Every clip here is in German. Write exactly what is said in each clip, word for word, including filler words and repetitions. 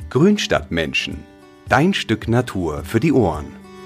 Grünstadtmenschen. Dein Stück Natur für die Ohren.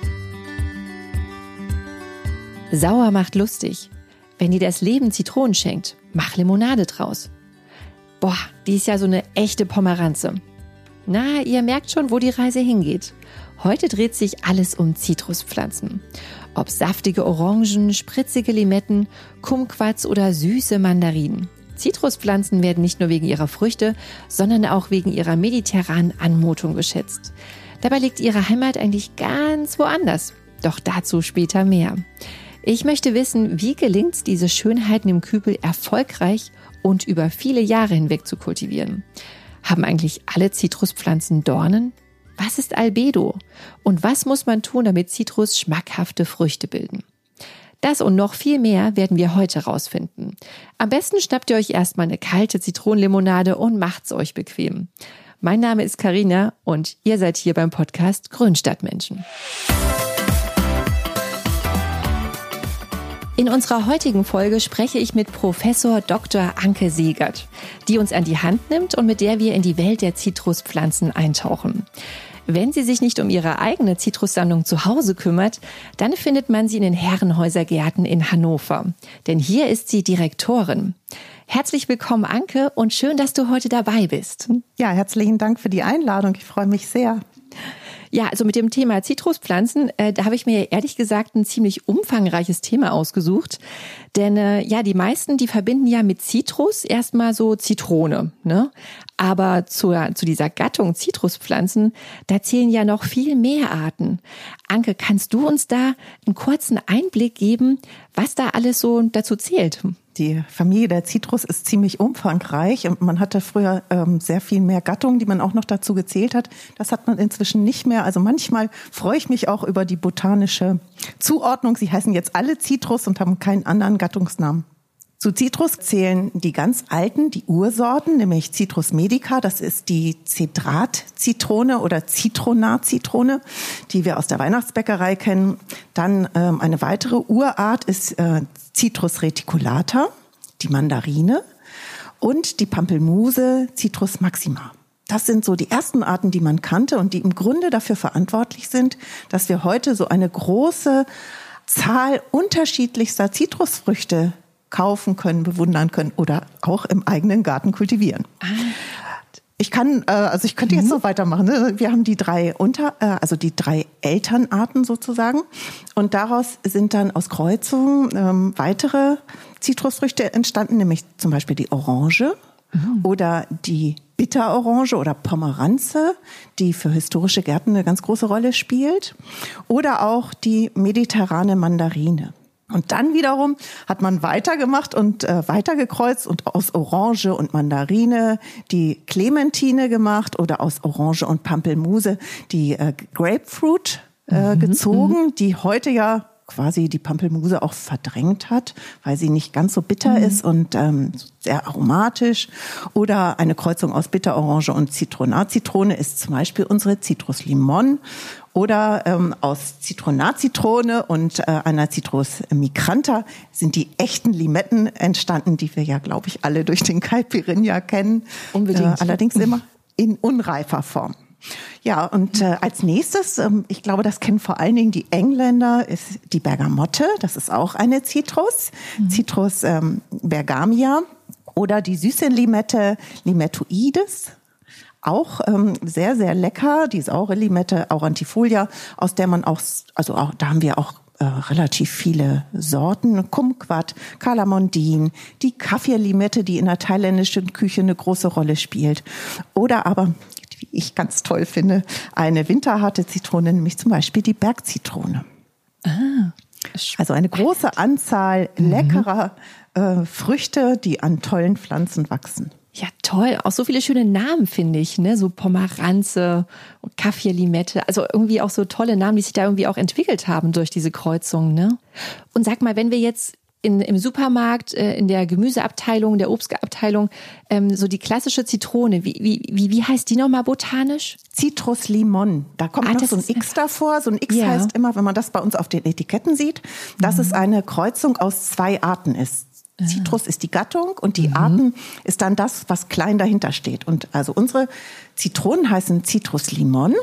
Sauer macht lustig. Wenn dir das Leben Zitronen schenkt, mach Limonade draus. Boah, die ist ja so eine echte Pomeranze. Na, ihr merkt schon, wo die Reise hingeht. Heute dreht sich alles um Zitruspflanzen. Ob saftige Orangen, spritzige Limetten, Kumquats oder süße Mandarinen. Zitruspflanzen werden nicht nur wegen ihrer Früchte, sondern auch wegen ihrer mediterranen Anmutung geschätzt. Dabei liegt ihre Heimat eigentlich ganz woanders. Doch dazu später mehr. Ich möchte wissen, wie gelingt es, diese Schönheiten im Kübel erfolgreich und über viele Jahre hinweg zu kultivieren? Haben eigentlich alle Zitruspflanzen Dornen? Was ist Albedo? Und was muss man tun, damit Zitrus schmackhafte Früchte bilden? Das und noch viel mehr werden wir heute rausfinden. Am besten schnappt ihr euch erstmal eine kalte Zitronenlimonade und macht's euch bequem. Mein Name ist Carina und ihr seid hier beim Podcast Grünstadtmenschen. In unserer heutigen Folge spreche ich mit Professor Doktor Anke Segert, die uns an die Hand nimmt und mit der wir in die Welt der Zitruspflanzen eintauchen. Wenn sie sich nicht um ihre eigene Zitrussammlung zu Hause kümmert, dann findet man sie in den Herrenhäuser-Gärten in Hannover. Denn hier ist sie Direktorin. Herzlich willkommen, Anke, und schön, dass du heute dabei bist. Ja, herzlichen Dank für die Einladung. Ich freue mich sehr. Ja, also mit dem Thema Zitruspflanzen, äh, da habe ich mir ehrlich gesagt ein ziemlich umfangreiches Thema ausgesucht. Denn äh, ja, die meisten, die verbinden ja mit Zitrus erstmal so Zitrone, ne? Aber zu, zu dieser Gattung Zitruspflanzen, da zählen ja noch viel mehr Arten. Anke, kannst du uns da einen kurzen Einblick geben, was da alles so dazu zählt? Die Familie der Zitrus ist ziemlich umfangreich und man hatte früher ähm, sehr viel mehr Gattungen, die man auch noch dazu gezählt hat. Das hat man inzwischen nicht mehr. Also manchmal freue ich mich auch über die botanische Zuordnung. Sie heißen jetzt alle Zitrus und haben keinen anderen Gattungsnamen. Zu Zitrus zählen die ganz alten, die Ursorten, nämlich Citrus medica, das ist die Zedrat-Zitrone oder Zitronat-Zitrone, die wir aus der Weihnachtsbäckerei kennen. Dann ähm, eine weitere Urart ist äh, Citrus reticulata, die Mandarine, und die Pampelmuse Citrus maxima. Das sind so die ersten Arten, die man kannte und die im Grunde dafür verantwortlich sind, dass wir heute so eine große Zahl unterschiedlichster Zitrusfrüchte kaufen können, bewundern können oder auch im eigenen Garten kultivieren. Ah. Ich kann, also ich könnte jetzt noch weitermachen. Wir haben die drei unter, also die drei Elternarten sozusagen, und daraus sind dann aus Kreuzungen ähm, weitere Zitrusfrüchte entstanden, nämlich zum Beispiel die Orange mhm. oder die Bitterorange oder Pomeranze, die für historische Gärten eine ganz große Rolle spielt, oder auch die mediterrane Mandarine. Und dann wiederum hat man weitergemacht und äh, weitergekreuzt und aus Orange und Mandarine die Clementine gemacht oder aus Orange und Pampelmuse die äh, Grapefruit äh, mhm, gezogen, mhm. die heute ja quasi die Pampelmuse auch verdrängt hat, weil sie nicht ganz so bitter mhm. ist und ähm, sehr aromatisch. Oder eine Kreuzung aus Bitterorange und Zitronat-Zitrone ist zum Beispiel unsere Citrus limon. Oder ähm, aus Zitronat-Zitrone und äh, einer Citrus micrantha sind die echten Limetten entstanden, die wir ja, glaube ich, alle durch den Caipirinha kennen. Unbedingt. Äh, allerdings immer in unreifer Form. Ja, und äh, als nächstes, ähm, ich glaube, das kennen vor allen Dingen die Engländer, ist die Bergamotte. Das ist auch eine Zitrus, mhm. Citrus ähm, bergamia. Oder die süße Limette, Limettoides. Auch ähm, sehr, sehr lecker, die saure Limette Aurantifolia, aus der man auch, also auch, da haben wir auch äh, relativ viele Sorten. Kumquat, Calamondin, die Kaffirlimette, die in der thailändischen Küche eine große Rolle spielt. Oder aber, wie ich ganz toll finde, eine winterharte Zitrone, nämlich zum Beispiel die Bergzitrone. Ah, also eine große Anzahl leckerer äh, Früchte, die an tollen Pflanzen wachsen. Ja, toll. Auch so viele schöne Namen, finde ich, ne? So Pomeranze und Kaffirlimette. Also irgendwie auch so tolle Namen, die sich da irgendwie auch entwickelt haben durch diese Kreuzung, ne? Und sag mal, wenn wir jetzt in, im Supermarkt, äh, in der Gemüseabteilung, der Obstabteilung, ähm, so die klassische Zitrone, wie, wie, wie, wie heißt die nochmal botanisch? Citrus limon. Da kommt ah, noch so ein X davor. So ein X ja. heißt immer, wenn man das bei uns auf den Etiketten sieht, dass mhm. es eine Kreuzung aus zwei Arten ist. Citrus ist die Gattung und die Mhm. Arten ist dann das, was klein dahinter steht. Und also unsere Zitronen heißen Citrus limon.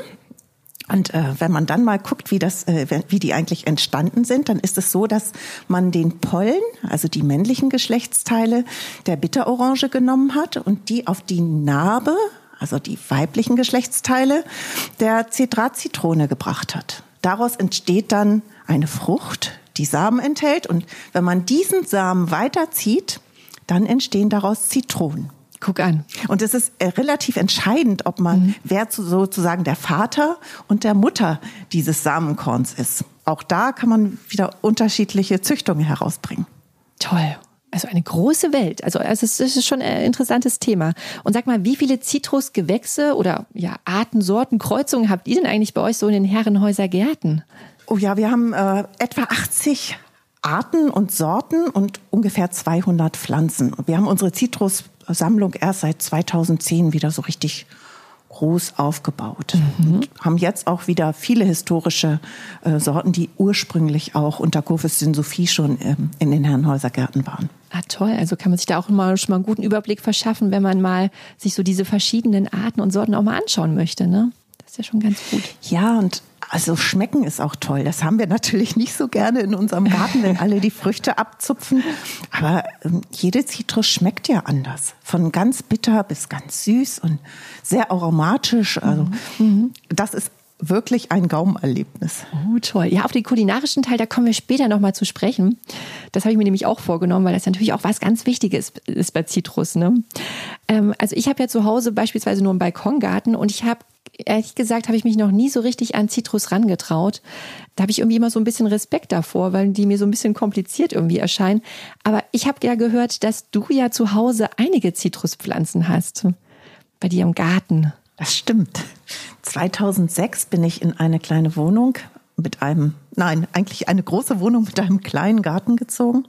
Und äh, wenn man dann mal guckt, wie das, äh, wie die eigentlich entstanden sind, dann ist es so, dass man den Pollen, also die männlichen Geschlechtsteile der Bitterorange genommen hat und die auf die Narbe, also die weiblichen Geschlechtsteile der Cedrat-Zitrone gebracht hat. Daraus entsteht dann eine Frucht, die Samen enthält. Und wenn man diesen Samen weiterzieht, dann entstehen daraus Zitronen. Guck an. Und es ist äh, relativ entscheidend, ob man, mhm. wer zu, sozusagen der Vater und der Mutter dieses Samenkorns ist. Auch da kann man wieder unterschiedliche Züchtungen herausbringen. Toll. Also eine große Welt. Also es ist, es ist schon ein interessantes Thema. Und sag mal, wie viele Zitrusgewächse oder ja, Arten, Sorten, Kreuzungen habt ihr denn eigentlich bei euch so in den Herrenhäuser Gärten? Oh ja, wir haben äh, etwa achtzig Arten und Sorten und ungefähr zweihundert Pflanzen. Wir haben unsere Zitrussammlung erst seit zweitausendzehn wieder so richtig groß aufgebaut. Mhm. Und haben jetzt auch wieder viele historische äh, Sorten, die ursprünglich auch unter Kurfürstin Sophie schon ähm, in den Herrenhäusergärten waren. Ah, toll. Also kann man sich da auch immer schon mal einen guten Überblick verschaffen, wenn man mal sich so diese verschiedenen Arten und Sorten auch mal anschauen möchte, ne? Das ist ja schon ganz gut. Ja, und also schmecken ist auch toll. Das haben wir natürlich nicht so gerne in unserem Garten, wenn alle die Früchte abzupfen. Aber ähm, jede Zitrus schmeckt ja anders. Von ganz bitter bis ganz süß und sehr aromatisch. Also mhm. das ist wirklich ein Gaumenerlebnis. Oh, toll. Ja, auf den kulinarischen Teil, da kommen wir später nochmal zu sprechen. Das habe ich mir nämlich auch vorgenommen, weil das natürlich auch was ganz Wichtiges ist bei Zitrus, ne? Ähm, also ich habe ja zu Hause beispielsweise nur einen Balkongarten und ich habe ehrlich gesagt, habe ich mich noch nie so richtig an Zitrus rangetraut. Da habe ich irgendwie immer so ein bisschen Respekt davor, weil die mir so ein bisschen kompliziert irgendwie erscheinen. Aber ich habe ja gehört, dass du ja zu Hause einige Zitruspflanzen hast. Bei dir im Garten. Das stimmt. zweitausendsechs bin ich in eine kleine Wohnung mit einem, nein, eigentlich eine große Wohnung mit einem kleinen Garten gezogen.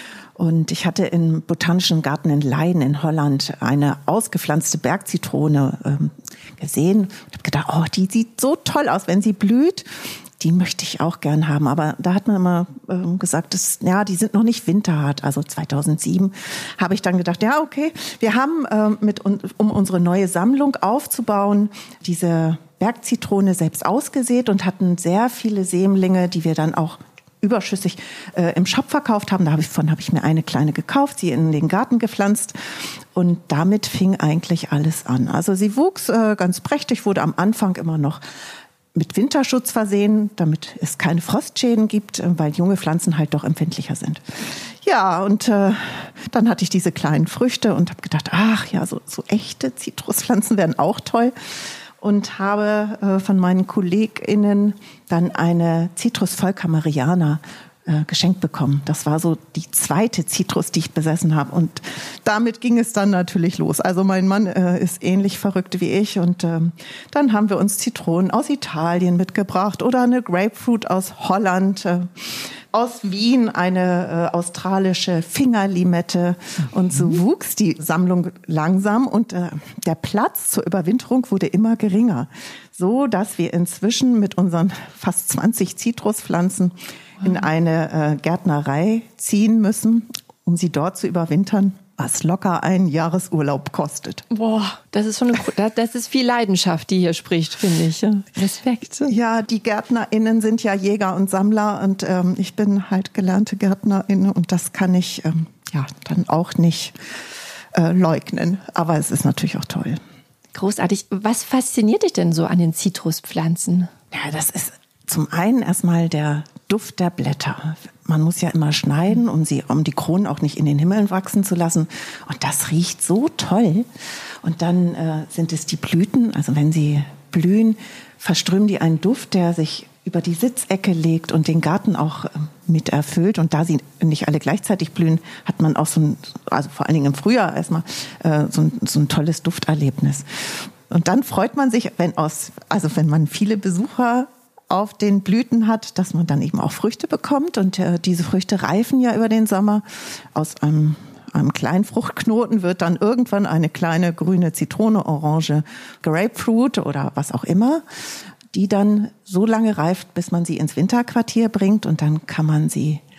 Und ich hatte im Botanischen Garten in Leiden in Holland eine ausgepflanzte Bergzitrone ähm, gesehen. Ich habe gedacht, oh, die sieht so toll aus, wenn sie blüht. Die möchte ich auch gern haben. Aber da hat man immer ähm, gesagt, dass, ja, die sind noch nicht winterhart. Also zweitausendsieben habe ich dann gedacht, ja, okay, wir haben ähm, mit, um unsere neue Sammlung aufzubauen, diese Bergzitrone selbst ausgesät und hatten sehr viele Sämlinge, die wir dann auch überschüssig äh, im Shop verkauft haben. Davon habe ich mir eine kleine gekauft, sie in den Garten gepflanzt und damit fing eigentlich alles an. Also sie wuchs äh, ganz prächtig, wurde am Anfang immer noch mit Winterschutz versehen, damit es keine Frostschäden gibt, äh, weil junge Pflanzen halt doch empfindlicher sind. Ja, und äh, dann hatte ich diese kleinen Früchte und habe gedacht, ach ja, so, so echte Zitruspflanzen wären auch toll. Und habe äh, von meinen KollegInnen dann eine Citrus Volkameriana äh, geschenkt bekommen. Das war so die zweite Zitrus, die ich besessen habe. Und damit ging es dann natürlich los. Also mein Mann äh, ist ähnlich verrückt wie ich. Und ähm, dann haben wir uns Zitronen aus Italien mitgebracht oder eine Grapefruit aus Holland. Äh, Aus Wien eine äh, australische Fingerlimette. Und so wuchs die Sammlung langsam und äh, der Platz zur Überwinterung wurde immer geringer. So, dass wir inzwischen mit unseren fast zwanzig Zitruspflanzen in eine äh, Gärtnerei ziehen müssen, um sie dort zu überwintern, was locker einen Jahresurlaub kostet. Boah, das ist schon eine, das ist viel Leidenschaft, die hier spricht, finde ich. Respekt. Ja, die GärtnerInnen sind ja Jäger und Sammler und ähm, ich bin halt gelernte Gärtnerin und das kann ich ähm, ja dann auch nicht äh, leugnen. Aber es ist natürlich auch toll. Großartig. Was fasziniert dich denn so an den Zitruspflanzen? Ja, das ist zum einen erstmal der Duft der Blätter. Man muss ja immer schneiden, um sie, um die Kronen auch nicht in den Himmel wachsen zu lassen. Und das riecht so toll. Und dann äh, sind es die Blüten. Also wenn sie blühen, verströmen die einen Duft, der sich über die Sitzecke legt und den Garten auch äh, mit erfüllt. Und da sie nicht alle gleichzeitig blühen, hat man auch so ein, also vor allen Dingen im Frühjahr erstmal äh, so ein, so ein tolles Dufterlebnis. Und dann freut man sich, wenn aus, also wenn man viele Besucher auf den Blüten hat, dass man dann eben auch Früchte bekommt. Und äh, diese Früchte reifen ja über den Sommer. Aus einem, einem kleinen Fruchtknoten wird dann irgendwann eine kleine grüne Zitrone, Orange, Grapefruit oder was auch immer, die dann so lange reift, bis man sie ins Winterquartier bringt. Und dann kann man sie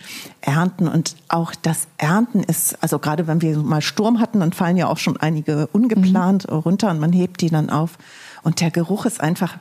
ernten. Und auch das Ernten ist, also gerade wenn wir mal Sturm hatten, dann fallen ja auch schon einige ungeplant mhm. runter und man hebt die dann auf. Und der Geruch ist einfach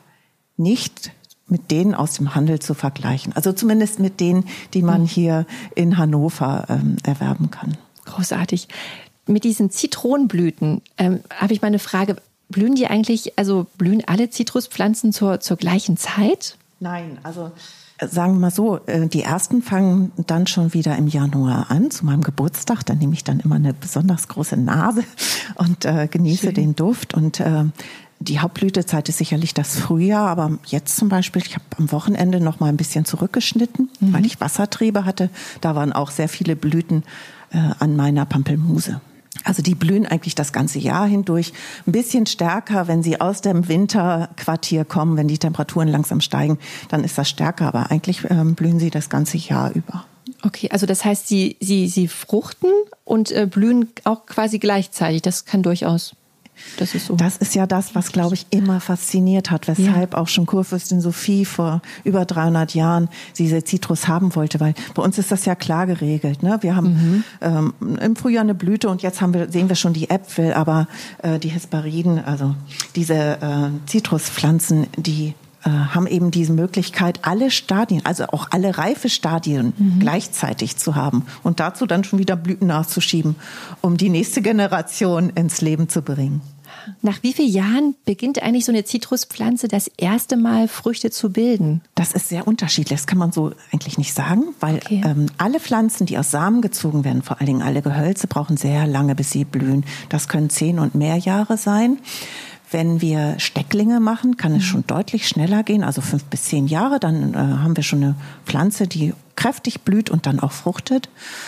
nicht mit denen aus dem Handel zu vergleichen. Also zumindest mit denen, die man hier in Hannover ähm, erwerben kann. Großartig. Mit diesen Zitronenblüten ähm, habe ich mal eine Frage. Blühen die eigentlich, also blühen alle Zitruspflanzen zur, zur gleichen Zeit? Nein, also sagen wir mal so, die ersten fangen dann schon wieder im Januar an, zu meinem Geburtstag. Da nehme ich dann immer eine besonders große Nase und äh, genieße Schön. den Duft. Und äh, die Hauptblütezeit ist sicherlich das Frühjahr, aber jetzt zum Beispiel, ich habe am Wochenende noch mal ein bisschen zurückgeschnitten, mhm. weil ich Wassertriebe hatte. Da waren auch sehr viele Blüten äh, an meiner Pampelmuse. Also die blühen eigentlich das ganze Jahr hindurch. Ein bisschen stärker, wenn sie aus dem Winterquartier kommen, wenn die Temperaturen langsam steigen, dann ist das stärker. Aber eigentlich ähm, blühen sie das ganze Jahr über. Okay, also das heißt, sie, sie, sie fruchten und äh, blühen auch quasi gleichzeitig. Das kann durchaus... Das ist so. Das ist ja das, was, glaube ich, immer fasziniert hat, weshalb ja. auch schon Kurfürstin Sophie vor über dreihundert Jahren diese Zitrus haben wollte, weil bei uns ist das ja klar geregelt. Ne? Wir haben mhm. ähm, im Frühjahr eine Blüte und jetzt haben wir, sehen wir schon die Äpfel, aber äh, die Hesperiden, also diese äh, Zitruspflanzen, die äh, haben eben diese Möglichkeit, alle Stadien, also auch alle reife Stadien mhm. gleichzeitig zu haben und dazu dann schon wieder Blüten nachzuschieben, um die nächste Generation ins Leben zu bringen. Nach wie vielen Jahren beginnt eigentlich so eine Zitruspflanze das erste Mal Früchte zu bilden? Das ist sehr unterschiedlich. Das kann man so eigentlich nicht sagen, weil okay. ähm, alle Pflanzen, die aus Samen gezogen werden, vor allen Dingen alle Gehölze, brauchen sehr lange, bis sie blühen. Das können zehn und mehr Jahre sein. Wenn wir Stecklinge machen, kann es schon deutlich schneller gehen, also fünf bis zehn Jahre. Dann äh, haben wir schon eine Pflanze, die kräftig blüht und dann auch fruchtet.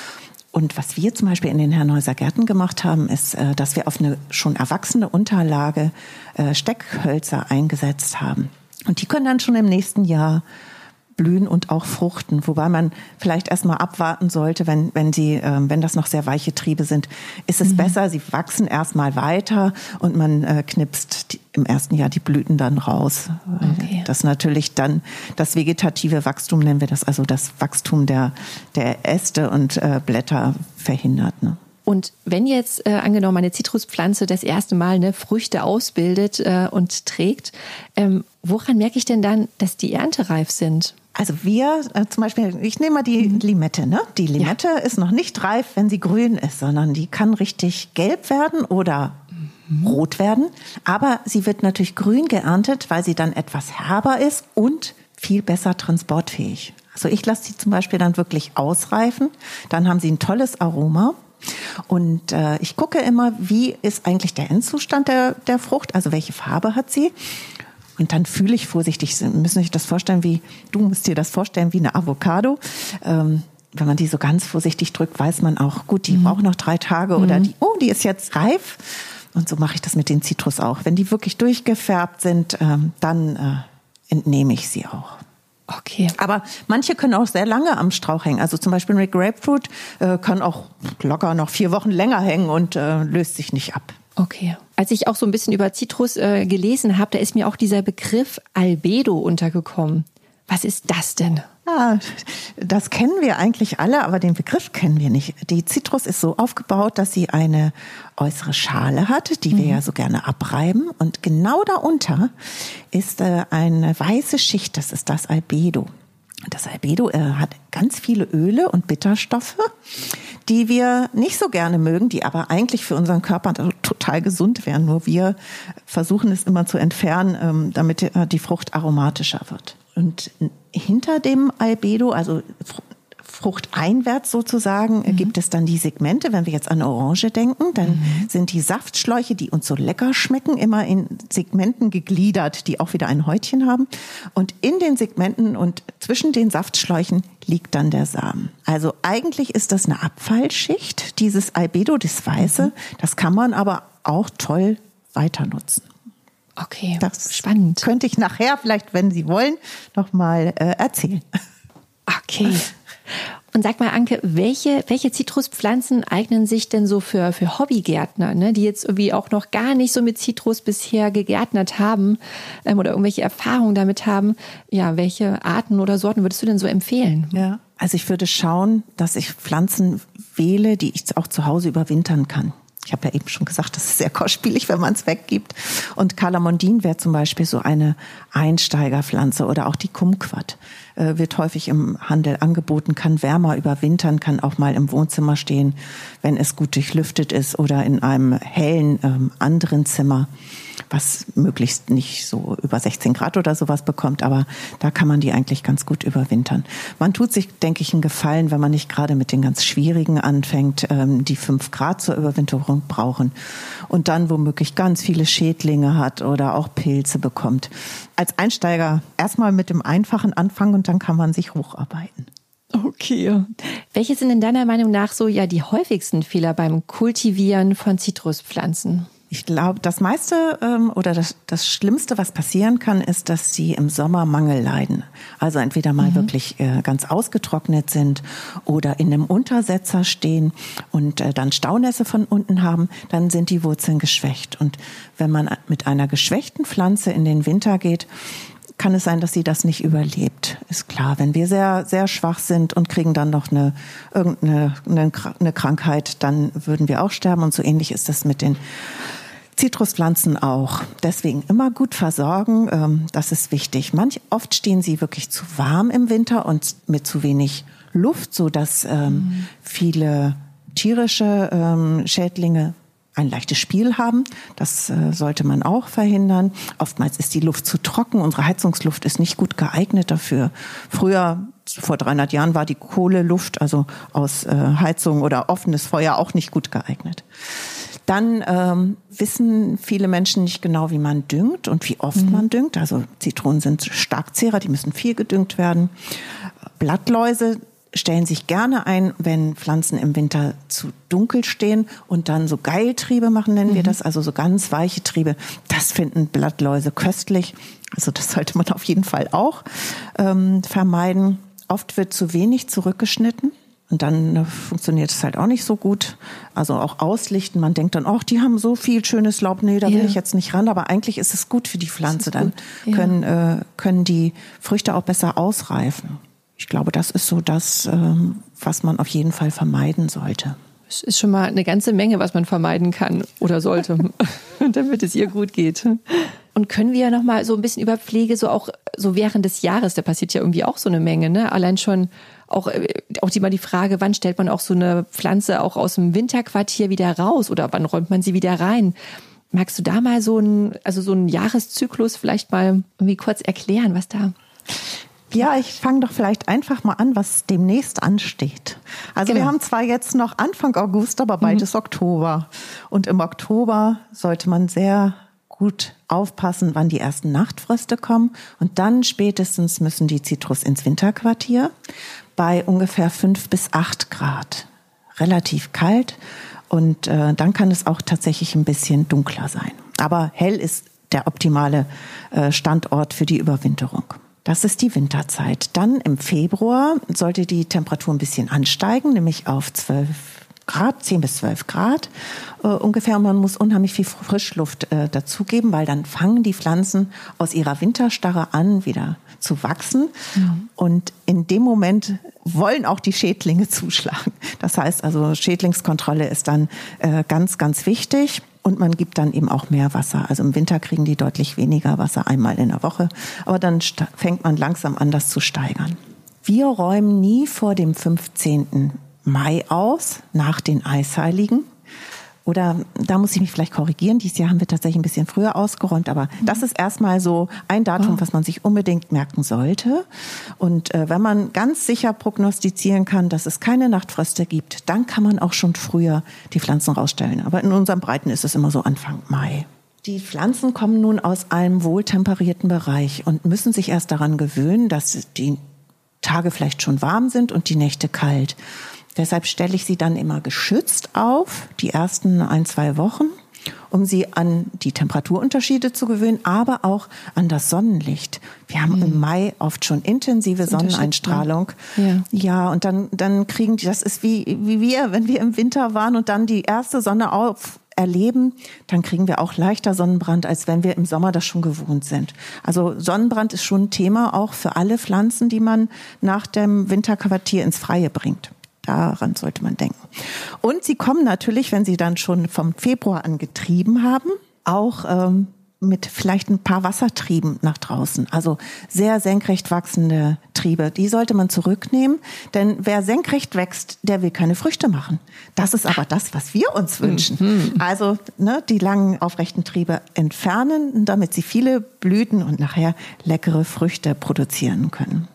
Und was wir zum Beispiel in den Herrenhäuser Gärten gemacht haben, ist, äh, dass wir auf eine schon erwachsene Unterlage äh, Steckhölzer eingesetzt haben. Und die können dann schon im nächsten Jahr blühen und auch fruchten, wobei man vielleicht erstmal abwarten sollte, wenn wenn sie äh, wenn das noch sehr weiche Triebe sind, ist es mhm. besser, sie wachsen erstmal weiter und man äh, knipst die, im ersten Jahr die Blüten dann raus. Okay. Das natürlich dann das vegetative Wachstum, nennen wir das, also das Wachstum der der Äste und äh, Blätter verhindert, ne? Und wenn jetzt äh, angenommen eine Zitruspflanze das erste Mal ne, Früchte ausbildet äh, und trägt, ähm, woran merke ich denn dann, dass die erntereif sind? Also wir, äh, zum Beispiel, ich nehme mal die mhm. Limette, ne? Die Limette ja. ist noch nicht reif, wenn sie grün ist, sondern die kann richtig gelb werden oder mhm. rot werden. Aber sie wird natürlich grün geerntet, weil sie dann etwas herber ist und viel besser transportfähig. Also ich lasse sie zum Beispiel dann wirklich ausreifen. Dann haben sie ein tolles Aroma. Und äh, ich gucke immer, wie ist eigentlich der Endzustand der, der Frucht, also welche Farbe hat sie. Und dann fühle ich vorsichtig, Sie müssen sich das vorstellen wie, du musst dir das vorstellen wie eine Avocado. Ähm, wenn man die so ganz vorsichtig drückt, weiß man auch, gut, die mhm. braucht noch drei Tage oder mhm. die, oh, die ist jetzt reif. Und so mache ich das mit den Zitrus auch. Wenn die wirklich durchgefärbt sind, ähm, dann äh, entnehme ich sie auch. Okay. Aber manche können auch sehr lange am Strauch hängen. Also zum Beispiel mit Grapefruit äh, kann auch locker noch vier Wochen länger hängen und äh, löst sich nicht ab. Okay. Als ich auch so ein bisschen über Zitrus äh, gelesen habe, da ist mir auch dieser Begriff Albedo untergekommen. Was ist das denn? Ja, das kennen wir eigentlich alle, aber den Begriff kennen wir nicht. Die Zitrus ist so aufgebaut, dass sie eine äußere Schale hat, die wir mhm. ja so gerne abreiben. Und genau darunter ist äh, eine weiße Schicht, das ist das Albedo. Das Albedo äh, hat ganz viele Öle und Bitterstoffe, die wir nicht so gerne mögen, die aber eigentlich für unseren Körper total gesund wären. Nur wir versuchen es immer zu entfernen, ähm, damit die Frucht aromatischer wird. Und hinter dem Albedo, also fruchteinwärts sozusagen, mhm. gibt es dann die Segmente. Wenn wir jetzt an Orange denken, dann mhm. sind die Saftschläuche, die uns so lecker schmecken, immer in Segmenten gegliedert, die auch wieder ein Häutchen haben. Und in den Segmenten und zwischen den Saftschläuchen liegt dann der Samen. Also eigentlich ist das eine Abfallschicht, dieses Albedo, das Weiße. Mhm. Das kann man aber auch toll weiter nutzen. Okay, das spannend. Könnte ich nachher vielleicht, wenn Sie wollen, noch mal äh, erzählen. Okay. Und sag mal, Anke, welche, welche Zitruspflanzen eignen sich denn so für, für Hobbygärtner, ne, die jetzt irgendwie auch noch gar nicht so mit Zitrus bisher gegärtnert haben ähm, oder irgendwelche Erfahrungen damit haben? Ja, welche Arten oder Sorten würdest du denn so empfehlen? Ja, also ich würde schauen, dass ich Pflanzen wähle, die ich auch zu Hause überwintern kann. Ich habe ja eben schon gesagt, das ist sehr kostspielig, wenn man es weggibt. Und Calamondin wäre zum Beispiel so eine Einsteigerpflanze oder auch die Kumquat. Äh, wird häufig im Handel angeboten, kann wärmer überwintern, kann auch mal im Wohnzimmer stehen, wenn es gut durchlüftet ist oder in einem hellen ähm, anderen Zimmer, was möglichst nicht so über sechzehn Grad oder sowas bekommt, aber da kann man die eigentlich ganz gut überwintern. Man tut sich, denke ich, einen Gefallen, wenn man nicht gerade mit den ganz schwierigen anfängt, ähm, die fünf Grad zur Überwinterung brauchen und dann womöglich ganz viele Schädlinge hat oder auch Pilze bekommt. Als Einsteiger erstmal mit dem Einfachen anfangen und dann kann man sich hocharbeiten. Okay. Welche sind in deiner Meinung nach so ja die häufigsten Fehler beim Kultivieren von Zitruspflanzen? Ich glaube, das meiste ähm, oder das, das Schlimmste, was passieren kann, ist, dass sie im Sommer Mangel leiden. Also entweder mal mhm. wirklich äh, ganz ausgetrocknet sind oder in einem Untersetzer stehen und äh, dann Staunässe von unten haben, dann sind die Wurzeln geschwächt. Und wenn man mit einer geschwächten Pflanze in den Winter geht, kann es sein, dass sie das nicht überlebt. Ist klar, wenn wir sehr, sehr schwach sind und kriegen dann noch eine, irgendeine eine, eine Krankheit, dann würden wir auch sterben. Und so ähnlich ist das mit den Zitruspflanzen auch. Deswegen immer gut versorgen, ähm, das ist wichtig. Manch, oft stehen sie wirklich zu warm im Winter und mit zu wenig Luft, so dass ähm, mhm. viele tierische ähm, Schädlinge ein leichtes Spiel haben. Das äh, sollte man auch verhindern. Oftmals ist die Luft zu trocken. Unsere Heizungsluft ist nicht gut geeignet dafür. Früher, vor dreihundert Jahren, war die Kohleluft, also aus äh, Heizung oder offenes Feuer, auch nicht gut geeignet. Dann ähm, wissen viele Menschen nicht genau, wie man düngt und wie oft mhm. man düngt. Also Zitronen sind Starkzehrer, die müssen viel gedüngt werden. Blattläuse stellen sich gerne ein, wenn Pflanzen im Winter zu dunkel stehen und dann so Geiltriebe machen, nennen mhm. wir das, also so ganz weiche Triebe. Das finden Blattläuse köstlich. Also das sollte man auf jeden Fall auch ähm, vermeiden. Oft wird zu wenig zurückgeschnitten. Und dann äh, funktioniert es halt auch nicht so gut. Also auch auslichten. Man denkt dann, ach, die haben so viel schönes Laub. Nee, da will ja. ich jetzt nicht ran. Aber eigentlich ist es gut für die Pflanze. Dann ja. können, äh, können die Früchte auch besser ausreifen. Ich glaube, das ist so das, ähm, was man auf jeden Fall vermeiden sollte. Es ist schon mal eine ganze Menge, was man vermeiden kann oder sollte, damit es ihr gut geht. Und können wir noch mal so ein bisschen über Pflege, so auch so während des Jahres, da passiert ja irgendwie auch so eine Menge, ne? Allein schon auch, auch die mal die Frage, wann stellt man auch so eine Pflanze auch aus dem Winterquartier wieder raus oder wann räumt man sie wieder rein? Magst du da mal so ein, also so einen Jahreszyklus vielleicht mal irgendwie kurz erklären, was da... Ja, ich fange doch vielleicht einfach mal an, was demnächst ansteht. Also genau. Wir haben zwar jetzt noch Anfang August, aber bald mhm. ist Oktober. Und im Oktober sollte man sehr gut aufpassen, wann die ersten Nachtfröste kommen. Und dann spätestens müssen die Zitrus ins Winterquartier bei ungefähr fünf bis acht Grad. Relativ kalt. Und äh, dann kann es auch tatsächlich ein bisschen dunkler sein. Aber hell ist der optimale äh, Standort für die Überwinterung. Das ist die Winterzeit. Dann im Februar sollte die Temperatur ein bisschen ansteigen, nämlich auf zwölf Grad, zehn bis zwölf Grad äh, ungefähr. Und man muss unheimlich viel Frischluft äh, dazugeben, weil dann fangen die Pflanzen aus ihrer Winterstarre an, wieder zu wachsen. Mhm. Und in dem Moment wollen auch die Schädlinge zuschlagen. Das heißt also, Schädlingskontrolle ist dann äh, ganz, ganz wichtig. Und man gibt dann eben auch mehr Wasser. Also im Winter kriegen die deutlich weniger Wasser, einmal in der Woche. Aber dann st- fängt man langsam an, das zu steigern. Wir räumen nie vor dem fünfzehnten Mai aus, nach den Eisheiligen. Oder da muss ich mich vielleicht korrigieren. Dieses Jahr haben wir tatsächlich ein bisschen früher ausgeräumt. Aber das ist erstmal so ein Datum, was man sich unbedingt merken sollte. Und äh, wenn man ganz sicher prognostizieren kann, dass es keine Nachtfröste gibt, dann kann man auch schon früher die Pflanzen rausstellen. Aber in unseren Breiten ist es immer so Anfang Mai. Die Pflanzen kommen nun aus einem wohltemperierten Bereich und müssen sich erst daran gewöhnen, dass die Tage vielleicht schon warm sind und die Nächte kalt. Deshalb stelle ich sie dann immer geschützt auf, die ersten ein, zwei Wochen. um sie an die Temperaturunterschiede zu gewöhnen, aber auch an das Sonnenlicht. Wir haben mhm. im Mai oft schon intensive Sonneneinstrahlung. Ja, ja und dann, dann kriegen die, das ist wie, wie wir, wenn wir im Winter waren und dann die erste Sonne auf erleben, dann kriegen wir auch leichter Sonnenbrand, als wenn wir im Sommer das schon gewohnt sind. Also Sonnenbrand ist schon ein Thema auch für alle Pflanzen, die man nach dem Winterquartier ins Freie bringt. Daran sollte man denken. Und sie kommen natürlich, wenn sie dann schon vom Februar an getrieben haben, auch ähm, mit vielleicht ein paar Wassertrieben nach draußen. Also sehr senkrecht wachsende Triebe, die sollte man zurücknehmen. Denn wer senkrecht wächst, der will keine Früchte machen. Das ist aber das, was wir uns wünschen. Mhm. Also ne, die langen aufrechten Triebe entfernen, damit sie viele Blüten und nachher leckere Früchte produzieren können.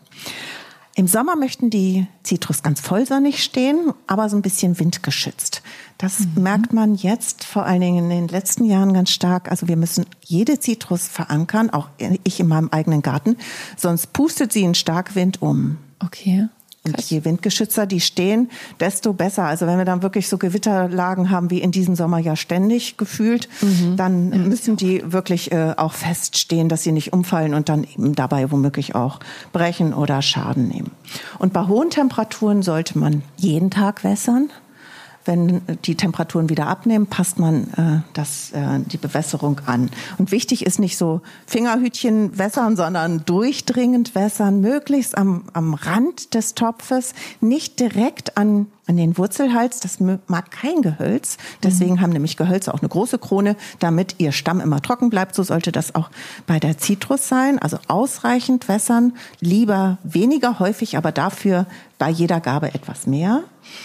Im Sommer möchten die Zitrus ganz vollsonnig stehen, aber so ein bisschen windgeschützt. Das mhm. merkt man jetzt vor allen Dingen in den letzten Jahren ganz stark. Also wir müssen jede Zitrus verankern, auch ich in meinem eigenen Garten, sonst pustet sie in Starkwind um. Okay. Und je windgeschützter die stehen, desto besser. Also wenn wir dann wirklich so Gewitterlagen haben, wie in diesem Sommer ja ständig gefühlt, mhm. dann ja, müssen die wirklich äh, auch feststehen, dass sie nicht umfallen und dann eben dabei womöglich auch brechen oder Schaden nehmen. Und bei hohen Temperaturen sollte man jeden Tag wässern. Wenn die Temperaturen wieder abnehmen, passt man äh, das, äh, die Bewässerung an. Und wichtig ist nicht so Fingerhütchen wässern, sondern durchdringend wässern, möglichst am, am Rand des Topfes, nicht direkt an, an den Wurzelhals. Das mag kein Gehölz. Deswegen mhm. haben nämlich Gehölze auch eine große Krone, damit ihr Stamm immer trocken bleibt. So sollte das auch bei der Zitrus sein. Also ausreichend wässern, lieber weniger häufig, aber dafür bei jeder Gabe etwas mehr.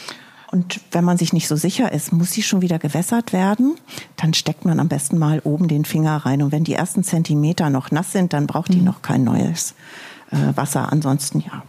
Und wenn man sich nicht so sicher ist, muss sie schon wieder gewässert werden, dann steckt man am besten mal oben den Finger rein. Und wenn die ersten Zentimeter noch nass sind, dann braucht die noch kein neues äh, Wasser. Ansonsten ja.